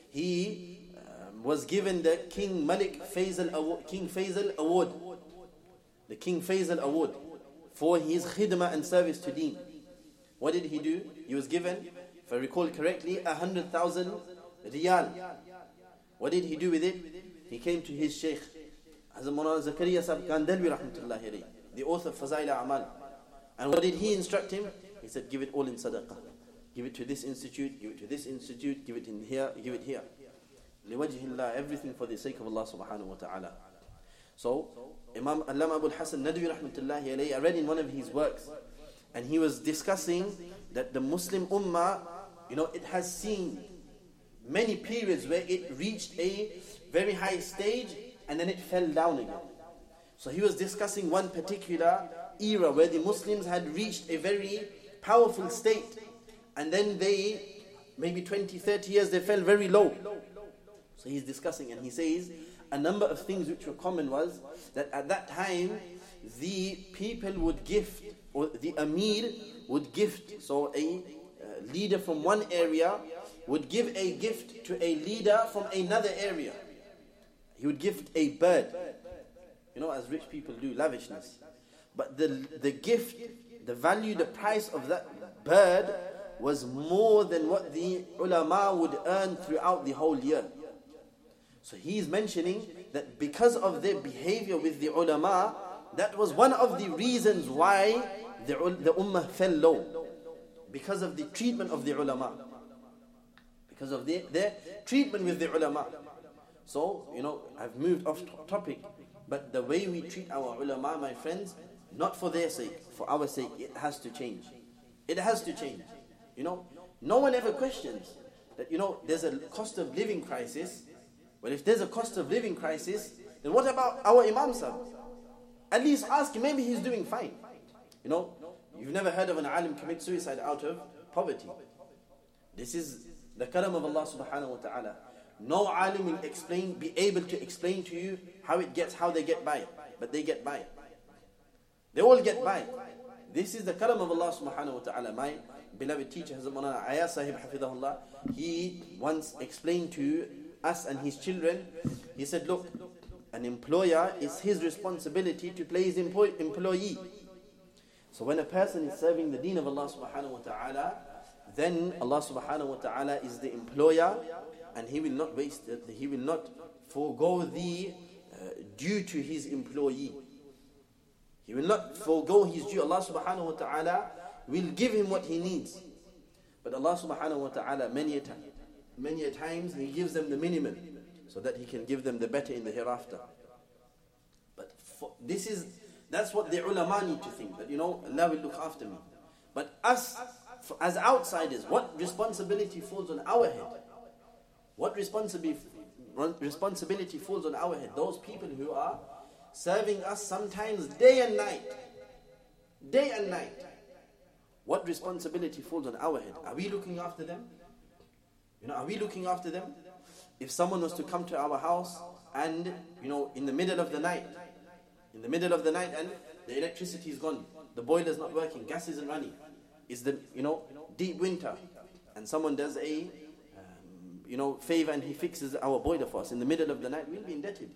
he was given the King Faisal Award. The King Faisal Award for his khidmah and service to Deen. What did he do? He was given, if I recall correctly, 100,000 riyal. What did he do with it? He came to his sheikh, Hazrat Maulana Zakaria Sahib Kandalwi rahmatullahi alayhi, the author of Fazail A'mal. And what did he instruct him? He said, give it all in sadaqah. Give it to this institute, give it to this institute, give it in here, give it here. Liwajhillah, everything for the sake of Allah subhanahu wa ta'ala. So, Imam Allama Abu al-Hasan Nadwi rahmatullahi alayhi, I read in one of his works, and he was discussing that the Muslim ummah, it has seen many periods where it reached a very high stage and then it fell down again. So he was discussing one particular era where the Muslims had reached a very powerful state, and then maybe 20, 30 years, they fell very low. So he's discussing, and he says a number of things which were common was that at that time the people would gift, or the Amir would gift, so a leader from one area would give a gift to a leader from another area. He would gift a bird, as rich people do, lavishness. But the gift, the value, the price of that bird was more than what the ulama would earn throughout the whole year. So he's mentioning that because of their behavior with the ulama, that was one of the reasons why the ummah fell low. Because of the treatment of the ulama. Because of their treatment with the ulama. So, I've moved off topic, but the way we treat our ulama, my friends, not for their sake, for our sake, it has to change. It has to change. No one ever questions that, there's a cost of living crisis. Well, if there's a cost of living crisis, then what about our Imam Sahib? At least ask him, maybe he's doing fine. You've never heard of an alim commit suicide out of poverty. This is the karam of Allah subhanahu wa ta'ala. No alim will be able to explain to you how they get by. But they get by. They all get by. This is the karam of Allah subhanahu wa ta'ala. My beloved teacher, Hazrat Maulana Ayaz Sahib Hafidahullah, he once explained to us and his children, he said, look, an employer, is his responsibility to play his employee. So when a person is serving the deen of Allah subhanahu wa ta'ala, then Allah subhanahu wa ta'ala is the employer, and He will not waste it, He will not forego the due to His employee. He will not forego his due. Allah subhanahu wa ta'ala will give him what he needs. But Allah subhanahu wa ta'ala, many a times, He gives them the minimum so that He can give them the better in the hereafter. But that's what the ulama need to think, that Allah will look after me. But us, as outsiders, what responsibility falls on our head? What responsibility falls on our head? Those people who are serving us sometimes day and night. Day and night. What responsibility falls on our head? Are we looking after them? Are we looking after them? If someone was to come to our house and, in the middle of the night, and the electricity is gone, the boiler's not working, gas isn't running, it's the, deep winter, and someone does a, favor and he fixes our boiler for us in the middle of the night, we'll be indebted.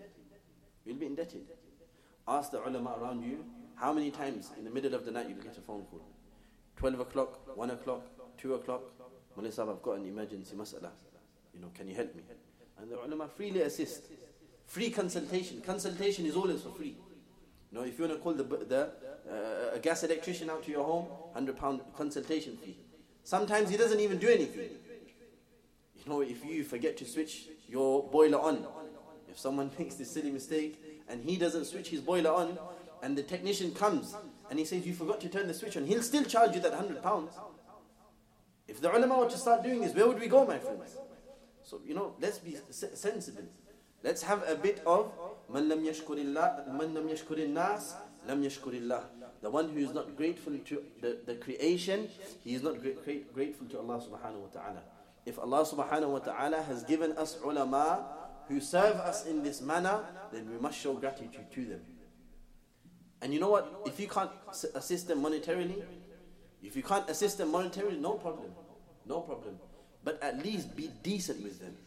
Ask the ulama around you, how many times in the middle of the night you'll get a phone call? 12 o'clock, 1 o'clock, 2 o'clock, Mullah, I've got an emergency mas'ala. Can you help me? And the ulama freely assist. Free consultation. Consultation is always for free. If you want to call a gas electrician out to your home, £100 consultation fee. Sometimes he doesn't even do anything. If you forget to switch your boiler on, if someone makes this silly mistake and he doesn't switch his boiler on, and the technician comes and he says you forgot to turn the switch on, he'll still charge you that £100. If the ulama were to start doing this, where would we go, my friends? So, let's be sensible. Let's have a bit of man lam yashkurillah nas lam yashkurillah. The one who is not grateful to the creation, he is not grateful to Allah subhanahu wa ta'ala. If Allah subhanahu wa ta'ala has given us ulama who serve us in this manner, then we must show gratitude to them. And you know what? If you can't assist them monetarily, no problem. But at least be decent with them.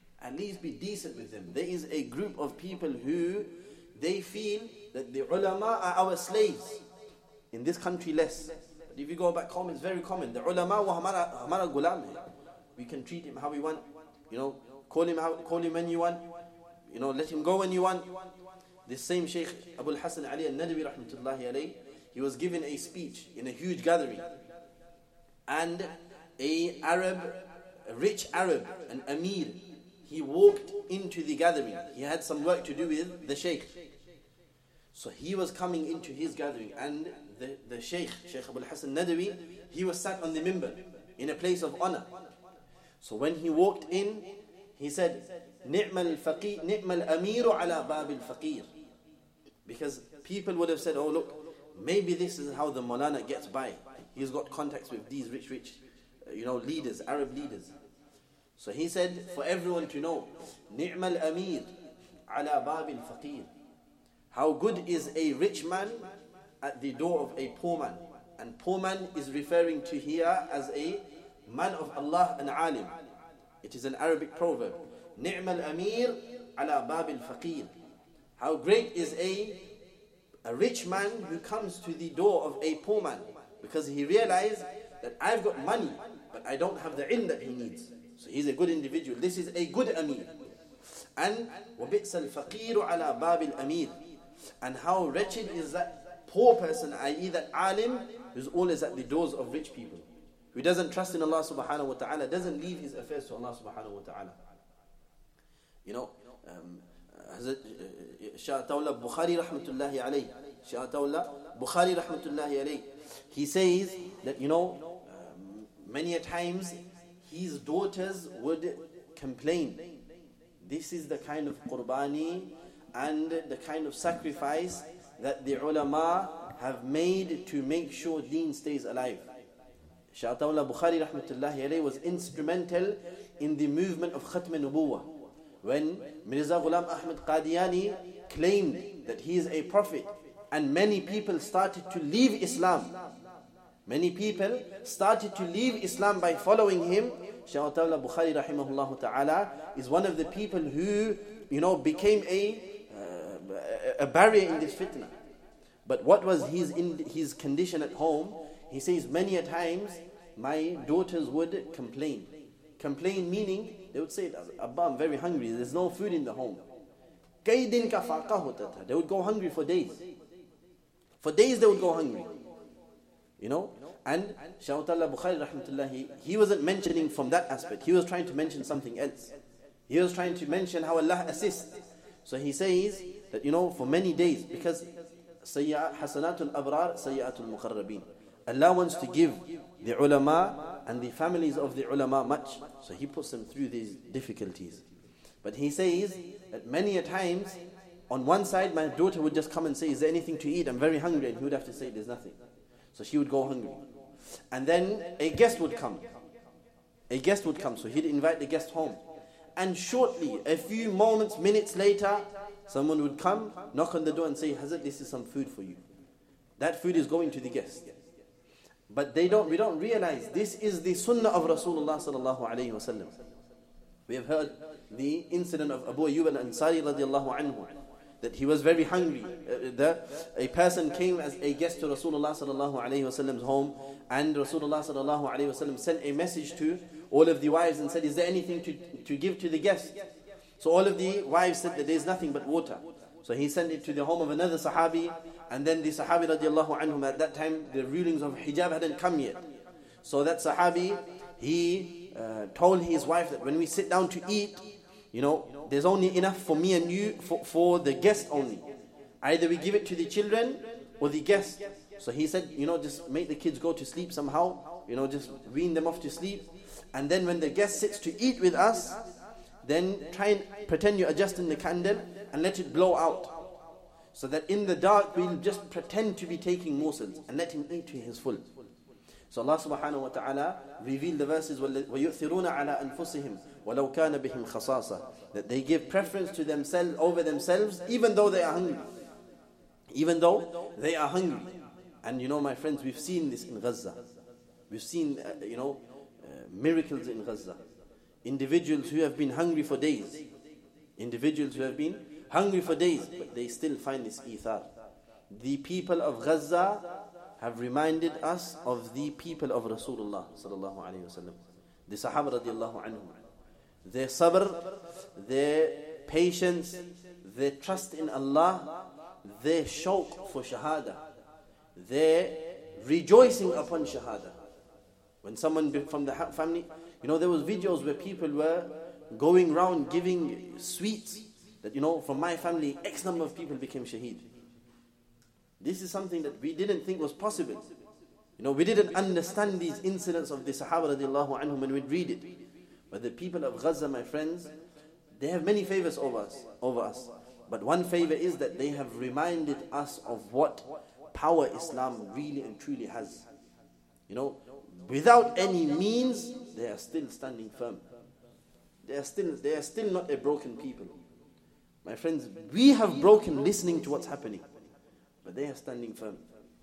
There is a group of people who they feel that the ulama are our slaves. In this country less. But if you go back home, it's very common. The ulama wa hamara gulam hai. We can treat him how we want. Call him when you want. Let him go when you want. This same Shaykh Abu al-Hasan Ali al-Nadwi rahmatullahi alayhi, he was given a speech in a huge gathering. And a rich Arab, an Amir, he walked into the gathering. He had some work to do with the Shaykh. So he was coming into his gathering, and the Shaykh Abu al-Hasan Nadwi, he was sat on the minbar in a place of honor. So when he walked in, he said, "Ni'mal amiru ala bab al-faqir." Because people would have said, "Oh look, maybe this is how the Maulana gets by. He's got contacts with these rich, leaders, Arab leaders." So he said, for everyone to know, "Ni'mal amir ala bab al-faqir." How good is a rich man at the door of a poor man. And poor man is referring to here as a man of Allah, an alim. It is an Arabic proverb. Ni'mal amir ala bab al-faqir. How great is a rich man who comes to the door of a poor man, because he realized that I've got money, but I don't have the ilm that he needs. So he's a good individual. This is a good amir. And وَبِئْسَ الْفَقِيرُ عَلَى بَابِ الْأَمِيرِ. And how wretched is that poor person, i.e. that alim, who's always at the doors of rich people, who doesn't trust in Allah subhanahu wa ta'ala, doesn't leave his affairs to Allah subhanahu wa ta'ala. Shah Tawla Bukhari rahmatullahi alayhi, he says that, many a times his daughters would complain. This is the kind of qurbani and the kind of sacrifice that the ulama have made to make sure deen stays alive. Shah Tawla Bukhari rahmatullahi alayhi was instrumental in the movement of Khatm Nubuwah. When Mirza Ghulam Ahmad Qadiani claimed that he is a prophet, and many people started to leave Islam. Many people started to leave Islam by following him. Shah Tawla Bukhari rahimahullah ta'ala is one of the people who, became a barrier in this fitna. But what was his condition at home? He says, many a times my daughters would complain. Complain meaning, they would say, "Abba, I'm very hungry, there's no food in the home." They would go hungry for days. For days they would go hungry. And Shawtallah Bukhari rahmatullahi, he wasn't mentioning from that aspect. He was trying to mention something else. He was trying to mention how Allah assists. So he says that, for many days, because hasanatul abrar, sayyatul muqarrabin. Allah wants to give the ulama and the families of the ulama much. So he puts them through these difficulties. But he says that many a times, on one side, my daughter would just come and say, "Is there anything to eat? I'm very hungry." And he would have to say, "There's nothing." So she would go hungry. And then a guest would come. So he'd invite the guest home. And shortly, a few moments, minutes later, someone would come, knock on the door and say, Hazrat, this is some food for you. That food is going to the guest. But we don't realize this is the sunnah of Rasulullah sallallahu alayhi wasallam. We have heard the incident of Abu Ayyub al-Ansari radiallahu anhu, that he was very hungry. A person came as a guest to Rasulullah sallallahu alayhi wasallam's home, and Rasulullah sallallahu alayhi wasallam sent a message to all of the wives and said, is there anything to give to the guest? So all of the wives said that there is nothing but water. So he sent it to the home of another Sahabi, and then the Sahabi radiallahu anhum, at that time the rulings of hijab hadn't come yet. So that Sahabi, he told his wife that when we sit down to eat, there's only enough for me and you, for the guest only. Either we give it to the children or the guest. So he said, just make the kids go to sleep somehow, just wean them off to sleep. And then when the guest sits to eat with us, then try and pretend you're adjusting the candle and let it blow out. So that in the dark we'll just pretend to be taking morsels and let him eat to his full. So Allah subhanahu wa ta'ala revealed the verses, وَيُؤْثِرُونَ عَلَىٰ أَنفُسِهِمْ وَلَوْ كَانَ بِهِمْ خَصَاصًا, that they give preference to themselves over themselves, even though they are hungry. Even though they are hungry. And my friends, we've seen this in Gaza. We've seen, miracles in Gaza. Individuals who have been hungry for days. But they still find this ithar. The people of Gaza have reminded us of the people of Rasulullah sallallahu alayhi wasallam. The Sahaba radiallahu anhum. Their sabr, their patience, their trust in Allah, their shawq for shahada, their rejoicing upon shahada. When someone from the family, there was videos where people were going around giving sweets that, from my family, X number of people became shaheed. This is something that we didn't think was possible. We didn't understand these incidents of the Sahaba radiallahu anhum when we'd read it. But the people of Gaza, my friends, they have many favors over us. But one favor is that they have reminded us of what power Islam really and truly has. Without any means, they are still standing firm. They are still not a broken people. My friends, we have broken listening to what's happening. But they are standing firm.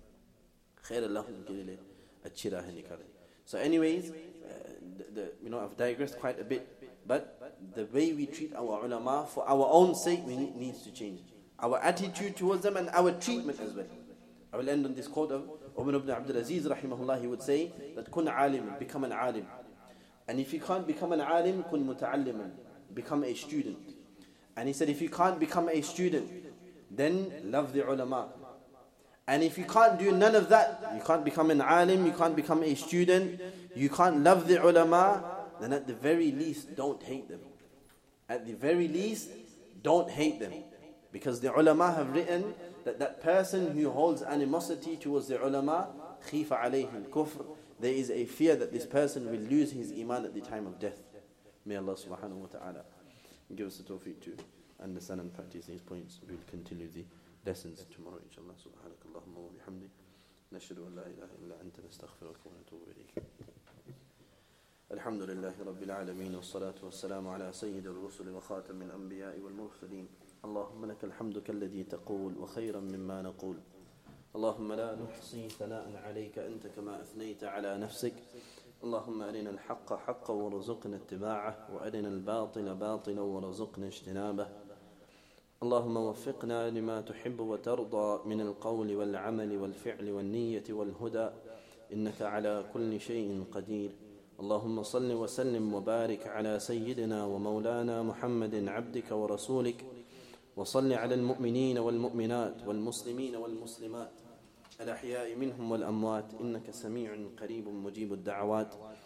So anyways, I've digressed quite a bit. But the way we treat our ulama, for our own sake, needs to change. Our attitude towards them and our treatment as well. I will end on this quote of Umar ibn Abdul Aziz rahimahullah. He would say that kun alim, become an alim. And if you can't become an alim, kun muta'alliman, become a student. And he said if you can't become a student, then love the ulama. And if you can't do none of that, you can't become an alim, you can't become a student, you can't love the ulama, then at the very least, don't hate them. At the very least, don't hate them. Because the ulama have written that person who holds animosity towards the ulama, khifa alayhi al-kufr, there is a fear that this person will lose his iman at the time of death. May Allah subhanahu wa ta'ala give us the tawfiq to understand and practice these points. We will continue the lessons tomorrow, inshallah. Subhanakallahumma wa bihamdik. Nashhadu an la ilaha illa anta nastaghfiruka wa natubu ilayk. Alhamdulillahi rabbil alameen, wassalatu wassalamu ala sayyidil rusuli wa khatamil anbiya'i wal mursalin. اللهم لك الحمد كالذي تقول وخيرا مما نقول. اللهم لا نحصي ثناء عليك أنت كما أثنيت على نفسك. اللهم أرنا الحق حقا وارزقنا اتباعه وأرنا الباطل باطلا وارزقنا اجتنابه. اللهم وفقنا لما تحب وترضى من القول والعمل والفعل والنية والهدى إنك على كل شيء قدير. اللهم صل وسلم وبارك على سيدنا ومولانا محمد عبدك ورسولك، وصل على المؤمنين والمؤمنات والمسلمين والمسلمات الأحياء منهم والأموات إنك سميع قريب مجيب الدعوات.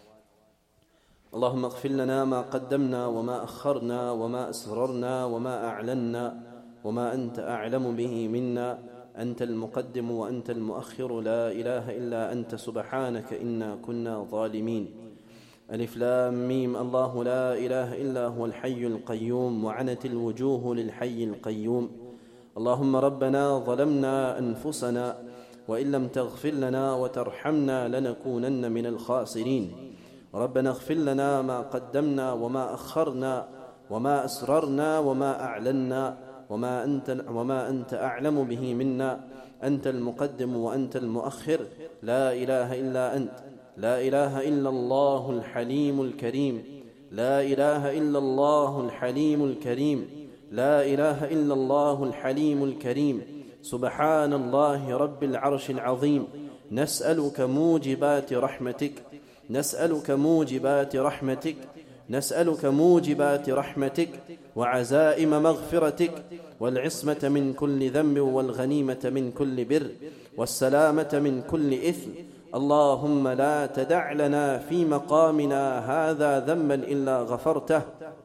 اللهم اغفر لنا ما قدمنا وما أخرنا وما أسررنا وما أعلنا وما أنت أعلم به منا. أنت المقدم وأنت المؤخر، لا إله إلا أنت سبحانك إنا كنا ظالمين. ألف لام ميم، الله لا إله إلا هو الحي القيوم وعنت الوجوه للحي القيوم. اللهم ربنا ظلمنا أنفسنا وإن لم تغفر لنا وترحمنا لنكونن من الخاسرين. ربنا اغفر لنا ما قدمنا وما أخرنا وما أسررنا وما أعلنا وما أنت أعلم به منا. أنت المقدم وأنت المؤخر، لا إله إلا أنت. لا إله إلا الله الحليم الكريم. لا إله إلا الله الحليم الكريم. لا إله إلا الله الحليم الكريم. سبحان الله رب العرش العظيم. نسألك موجبات رحمتك، نسألك موجبات رحمتك، نسألك موجبات رحمتك وعزائم مغفرتك والعصمة من كل ذنب والغنيمة من كل بر والسلامة من كل إثم. اللهم لا تدع لنا في مقامنا هذا ذنبا إلا غفرته.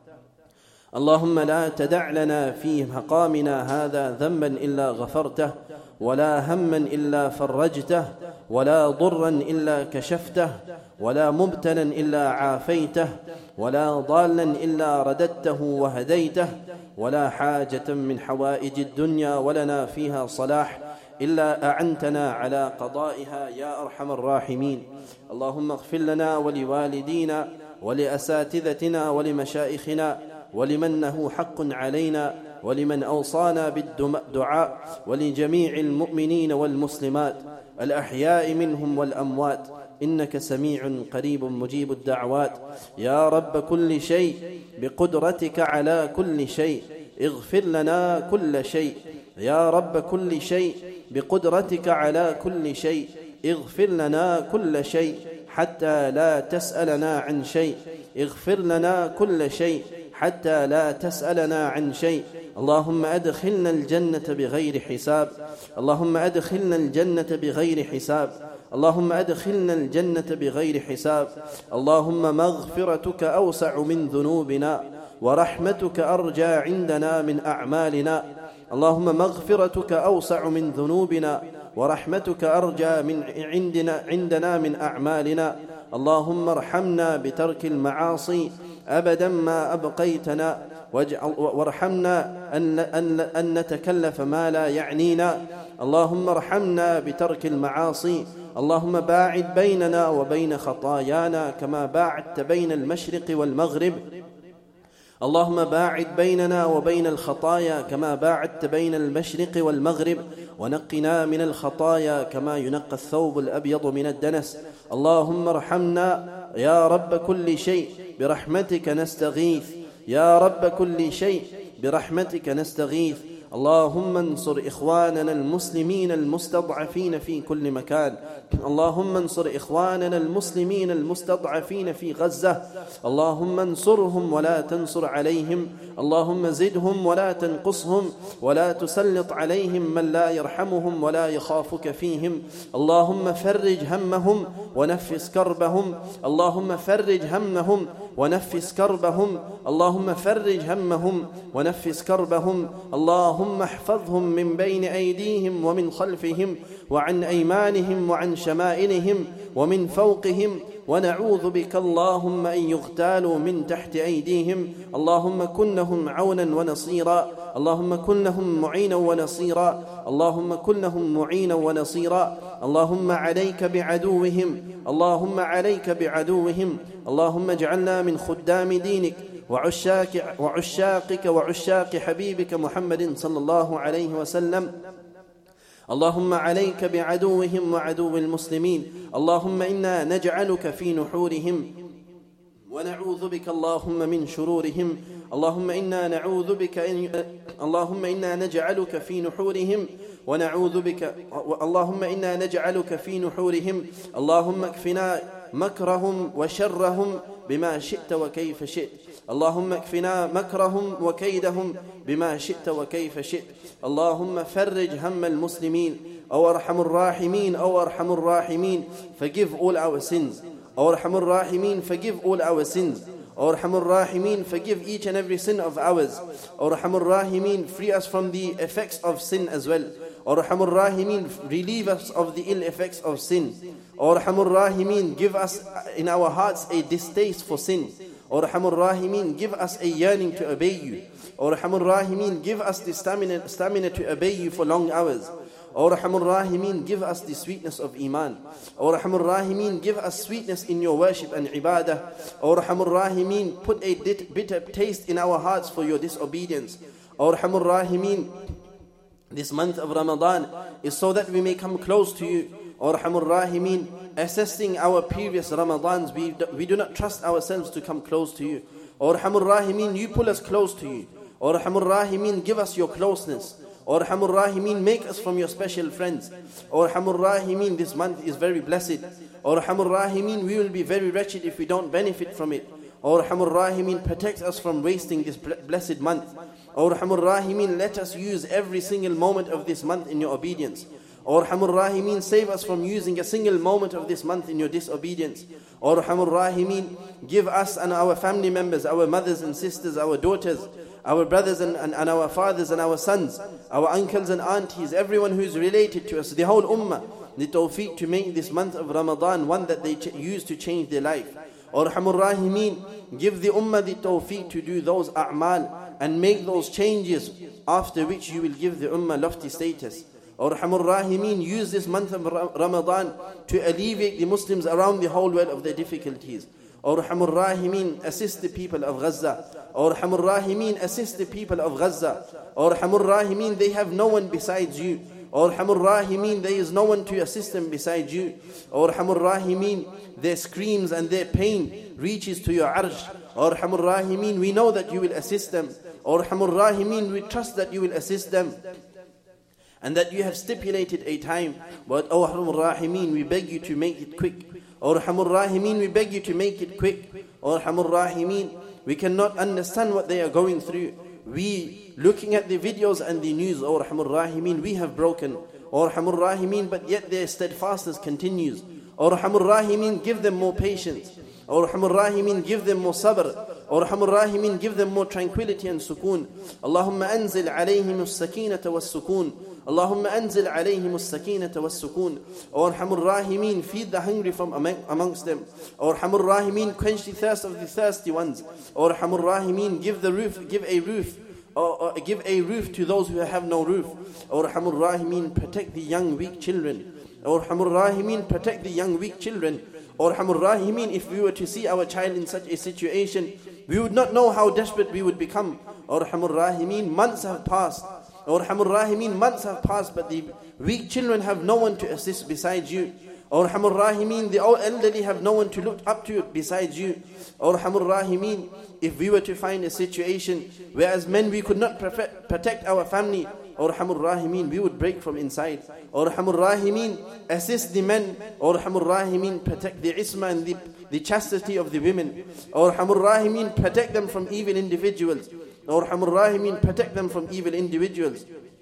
اللهم لا تدع لنا في مقامنا هذا ذنبا إلا غفرته، ولا هما إلا فرجته، ولا ضرا إلا كشفته، ولا مبتلا إلا عافيته، ولا ضالا إلا رددته وهديته، ولا حاجة من حوائج الدنيا ولنا فيها صلاح إلا أعنتنا على قضائها يا أرحم الراحمين. اللهم اغفر لنا ولوالدينا ولأساتذتنا ولمشايخنا ولمن له حق علينا ولمن أوصانا بالدعاء ولجميع المؤمنين والمسلمات الأحياء منهم والأموات، إنك سميع قريب مجيب الدعوات. يا رب كل شيء بقدرتك على كل شيء اغفر لنا كل شيء. يا رب كل شيء بقدرتك على كل شيء اغفر لنا كل شيء حتى لا تسألنا عن شيء. اغفر لنا كل شيء حتى لا تسألنا عن شيء. اللهم أدخلنا الجنة بغير حساب. اللهم أدخلنا الجنة بغير حساب. اللهم أدخلنا الجنة بغير حساب. اللهم مغفرتك أوسع من ذنوبنا ورحمتك أرجى عندنا من أعمالنا. اللهم مغفرتك أوسع من ذنوبنا ورحمتك أرجى من عندنا من أعمالنا. اللهم ارحمنا بترك المعاصي أبدا ما أبقيتنا، وارحمنا أن نتكلف ما لا يعنينا. اللهم ارحمنا بترك المعاصي. اللهم باعد بيننا وبين خطايانا كما باعدت بين المشرق والمغرب. اللهم باعد بيننا وبين الخطايا كما باعدت بين المشرق والمغرب، ونقنا من الخطايا كما ينقى الثوب الأبيض من الدنس. اللهم ارحمنا يا رب كل شيء برحمتك نستغيث. يا رب كل شيء برحمتك نستغيث. اللهم انصر إخواننا المسلمين المستضعفين في كل مكان. اللهم انصر إخواننا المسلمين المستضعفين في غزة. اللهم انصرهم ولا تنصر عليهم. اللهم زدهم ولا تنقصهم، ولا تسلط عليهم من لا يرحمهم ولا يخافك فيهم. اللهم فرج همهم ونفس كربهم. اللهم فرج همهم ونفس كربهم. اللهم فرج همهم ونفس كربهم. اللهم احفظهم من بين أيديهم ومن خلفهم وعن أيمانهم وعن شمائلهم ومن فوقهم، ونعوذ بك اللهم أن يغتالوا من تحت أيديهم. اللهم كن لهم عونا ونصيرا. اللهم كن لهم معينا ونصيرا. اللهم كن لهم معينا ونصيرا. اللهم عليك بعدوهم. اللهم عليك بعدوهم. اللهم اجعلنا من خدام دينك وعشاقك وعشاق حبيبك محمد صلى الله عليه وسلم. اللهم عليك بعدوهم وعدو المسلمين. اللهم إنا نجعلك في نحورهم ونعوذ بك اللهم من شرورهم. اللهم إنا نعوذ بك اللهم إنا نجعلك في نحورهم ونعوذ بك. اللهم إنا نجعلك في نحورهم. اللهم اكفنا مكرهم وشرهم بما شئت وكيف شئت. اللهم اكفنا مكرهم وكيدهم بما شئت وكيف شئت. اللهم فرج هم المسلمين. أو أرحم الراحمين، أو أرحم الراحمين forgive all our sins. أو أرحم الراحمين forgive all our sins. أو أرحم الراحمين forgive each and every sin of ours. أو أرحم الراحمين free us from the effects of sin as well. أو أرحم الراحمين relieve us of the ill effects of sin. أو أرحم الراحمين give us in our hearts a distaste for sin. أو أرحم الراحمين give us a yearning to obey you. O Arhamur Rahimin, give us the stamina to obey you for long hours. O Arhamur Rahimin, give us the sweetness of Iman. O Arhamur Rahimin, give us sweetness in your worship and ibadah. O Arhamur Rahimin, put a bitter taste in our hearts for your disobedience. O Arhamur Rahimin, this month of Ramadan is so that we may come close to you. O Arhamur Rahimin, assessing our previous Ramadans, we do not trust ourselves to come close to you. O Arhamur Rahimin, you pull us close to you. O Arhamur Rahimin, give us your closeness. O Arhamur Rahimin, make us from your special friends. O Arhamur Rahimin, this month is very blessed. O Arhamur Rahimin, we will be very wretched if we don't benefit from it. O Arhamur Rahimin, protect us from wasting this blessed month. O Arhamur Rahimin, let us use every single moment of this month in your obedience. O Arhamur Rahimin, save us from using a single moment of this month in your disobedience. O Arhamur Rahimin, give us and our family members, our mothers and sisters, our daughters, our brothers and our fathers and our sons, our uncles and aunties, everyone who is related to us, the whole ummah, the tawfiq to make this month of Ramadan one that they use to change their life. O Arhamur Rahimin, give the ummah the tawfiq to do those a'mal and make those changes, after which you will give the ummah lofty status. O Arhamur Rahimin, use this month of Ramadan to alleviate the Muslims around the whole world of their difficulties. O Arhamur Rahimin, assist the people of Gaza. O Arhamur Rahimin, assist the people of Gaza. O Arhamur Rahimin, they have no one besides you. O Arhamur Rahimin, there is no one to assist them besides you. O Arhamur Rahimin, their screams and their pain reaches to your arsh. O Arhamur Rahimin, we know that you will assist them. O Arhamur Rahimin, we trust that you will assist them, and that you have stipulated a time. But O Arhamur Rahimin, we beg you to make it quick. O Arhamur Rahimin, we beg you to make it quick. O Arhamur Rahimin, we cannot understand what they are going through. We, looking at the videos and the news, O Arhamur Rahimin, we have broken. O Arhamur Rahimin, but yet their steadfastness continues. O Arhamur Rahimin, give them more patience. O Arhamur Rahimin, give them more sabr. O Arhamur Rahimin, give them more tranquility and sukoon. Allahumma anzil alayhim as-sakinata was-sukoon. Allahumma anzil alayhim as-sakinata was-sukoon. O Arhamur Rahimin, feed the hungry from amongst them. O Arhamur Rahimin, quench the thirst of the thirsty ones. O Arhamur Rahimin, give a roof to those who have no roof. O Arhamur Rahimin, protect the young weak children. O Arhamur Rahimin, protect the young weak children. O Arhamur Rahimin, if we were to see our child in such a situation, we would not know how desperate we would become. O Arhamur Rahimin, months have passed. O Arhamur Rahimin, months have passed, but the weak children have no one to assist besides you. O Arhamur Rahimin, the elderly have no one to look up to besides you. O Arhamur Rahimin, if we were to find a situation where as men we could not protect our family, O Arhamur Rahimin, we would break from inside. O Arhamur Rahimin, assist the men. O Arhamur Rahimin, protect the isma and the chastity of the women. O Arhamur Rahimin, protect them from evil individuals. O Arhamur Rahimin, protect them from evil individuals.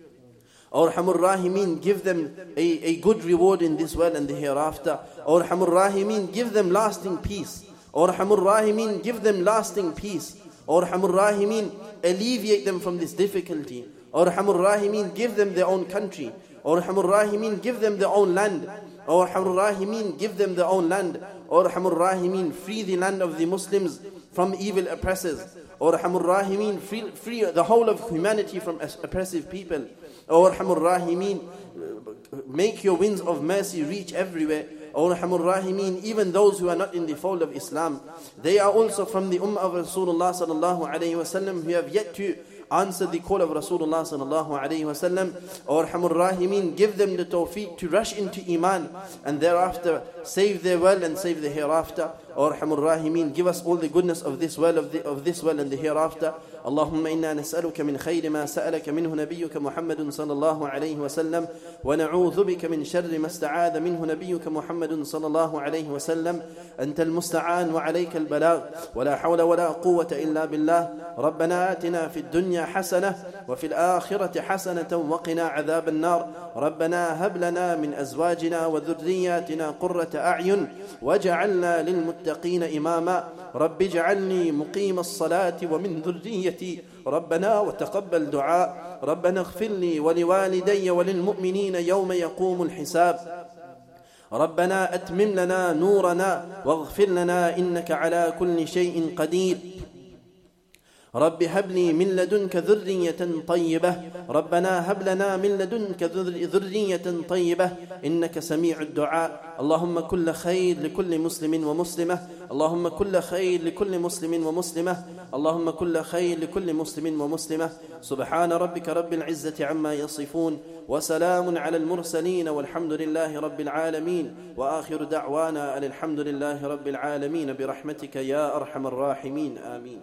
O Arhamur Rahimin, give them a good reward in this world and the hereafter. O Arhamur Rahimin, give them lasting peace. O Arhamur Rahimin, give them lasting peace. O Arhamur Rahimin, alleviate them from this difficulty. O Arhamur Rahimin, give them their own country. O Arhamur Rahimin, give them their own land. O Arhamur Rahimin, give them their own land. O Arhamur Rahimin, free the land of the Muslims from evil oppressors. O Arhamur Rahimin, free the whole of humanity from oppressive people. O Arhamur Rahimin, make your winds of mercy reach everywhere. O Arhamur Rahimin, even those who are not in the fold of Islam, they are also from the ummah of Rasulullah sallallahu alayhi wasallam, who have yet to answer the call of Rasulullah sallallahu alayhi wasallam. O Arhamur Rahimin, give them the tawfiq to rush into Iman and thereafter save their world and save the hereafter. O Arhamur Rahimin, give us all the goodness of this world and the hereafter. اللهم إنا نسألك من خير ما سألك منه نبيك محمد صلى الله عليه وسلم ونعوذ بك من شر ما استعاذ منه نبيك محمد صلى الله عليه وسلم أنت المستعان وعليك البلاغ ولا حول ولا قوة إلا بالله ربنا آتنا في الدنيا حسنة وفي الآخرة حسنة وقنا عذاب النار ربنا هب لنا من أزواجنا وذرياتنا قرة أعين واجعلنا للمتقين إماما رب اجعلني مقيم الصلاة ومن ذريتي ربنا وتقبل دعاء ربنا اغفر لي ولوالدي وللمؤمنين يوم يقوم الحساب ربنا أتمم لنا نورنا واغفر لنا إنك على كل شيء قدير رب هب لي من لدنك ذرية طيبة ربنا هب لنا من لدنك ذرية طيبة إنك سميع الدعاء اللهم كل خير لكل مسلم ومسلمة اللهم كل خير لكل مسلم ومسلمة اللهم كل خير لكل مسلم ومسلمة سبحان ربك رب العزة عما يصفون وسلام على المرسلين والحمد لله رب العالمين وآخر دعوانا أن الحمد لله رب العالمين برحمتك يا أرحم الراحمين آمين.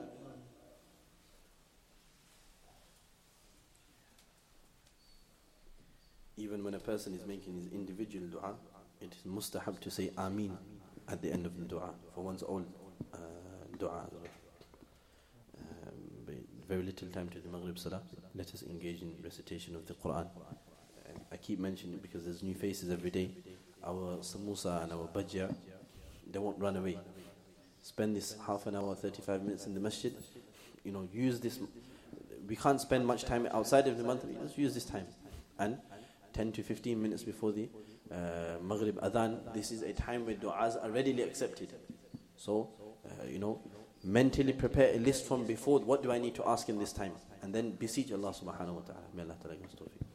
Even when a person is making his individual dua, it is mustahab to say Ameen at the end of the dua for one's own dua. Very little time to the Maghrib Salah. Let us engage in recitation of the Quran. I keep mentioning it because there's new faces every day. Our samosa and our bhajia, they won't run away. Spend this half an hour, 35 minutes in the masjid. Use this. We can't spend much time outside of the month. Just use this time. And 10 to 15 minutes before the Maghrib Adhan, this is a time where du'as are readily accepted. So, mentally prepare a list from before, what do I need to ask in this time? And then beseech Allah subhanahu wa ta'ala. May Allah ta'ala give us tawfiq.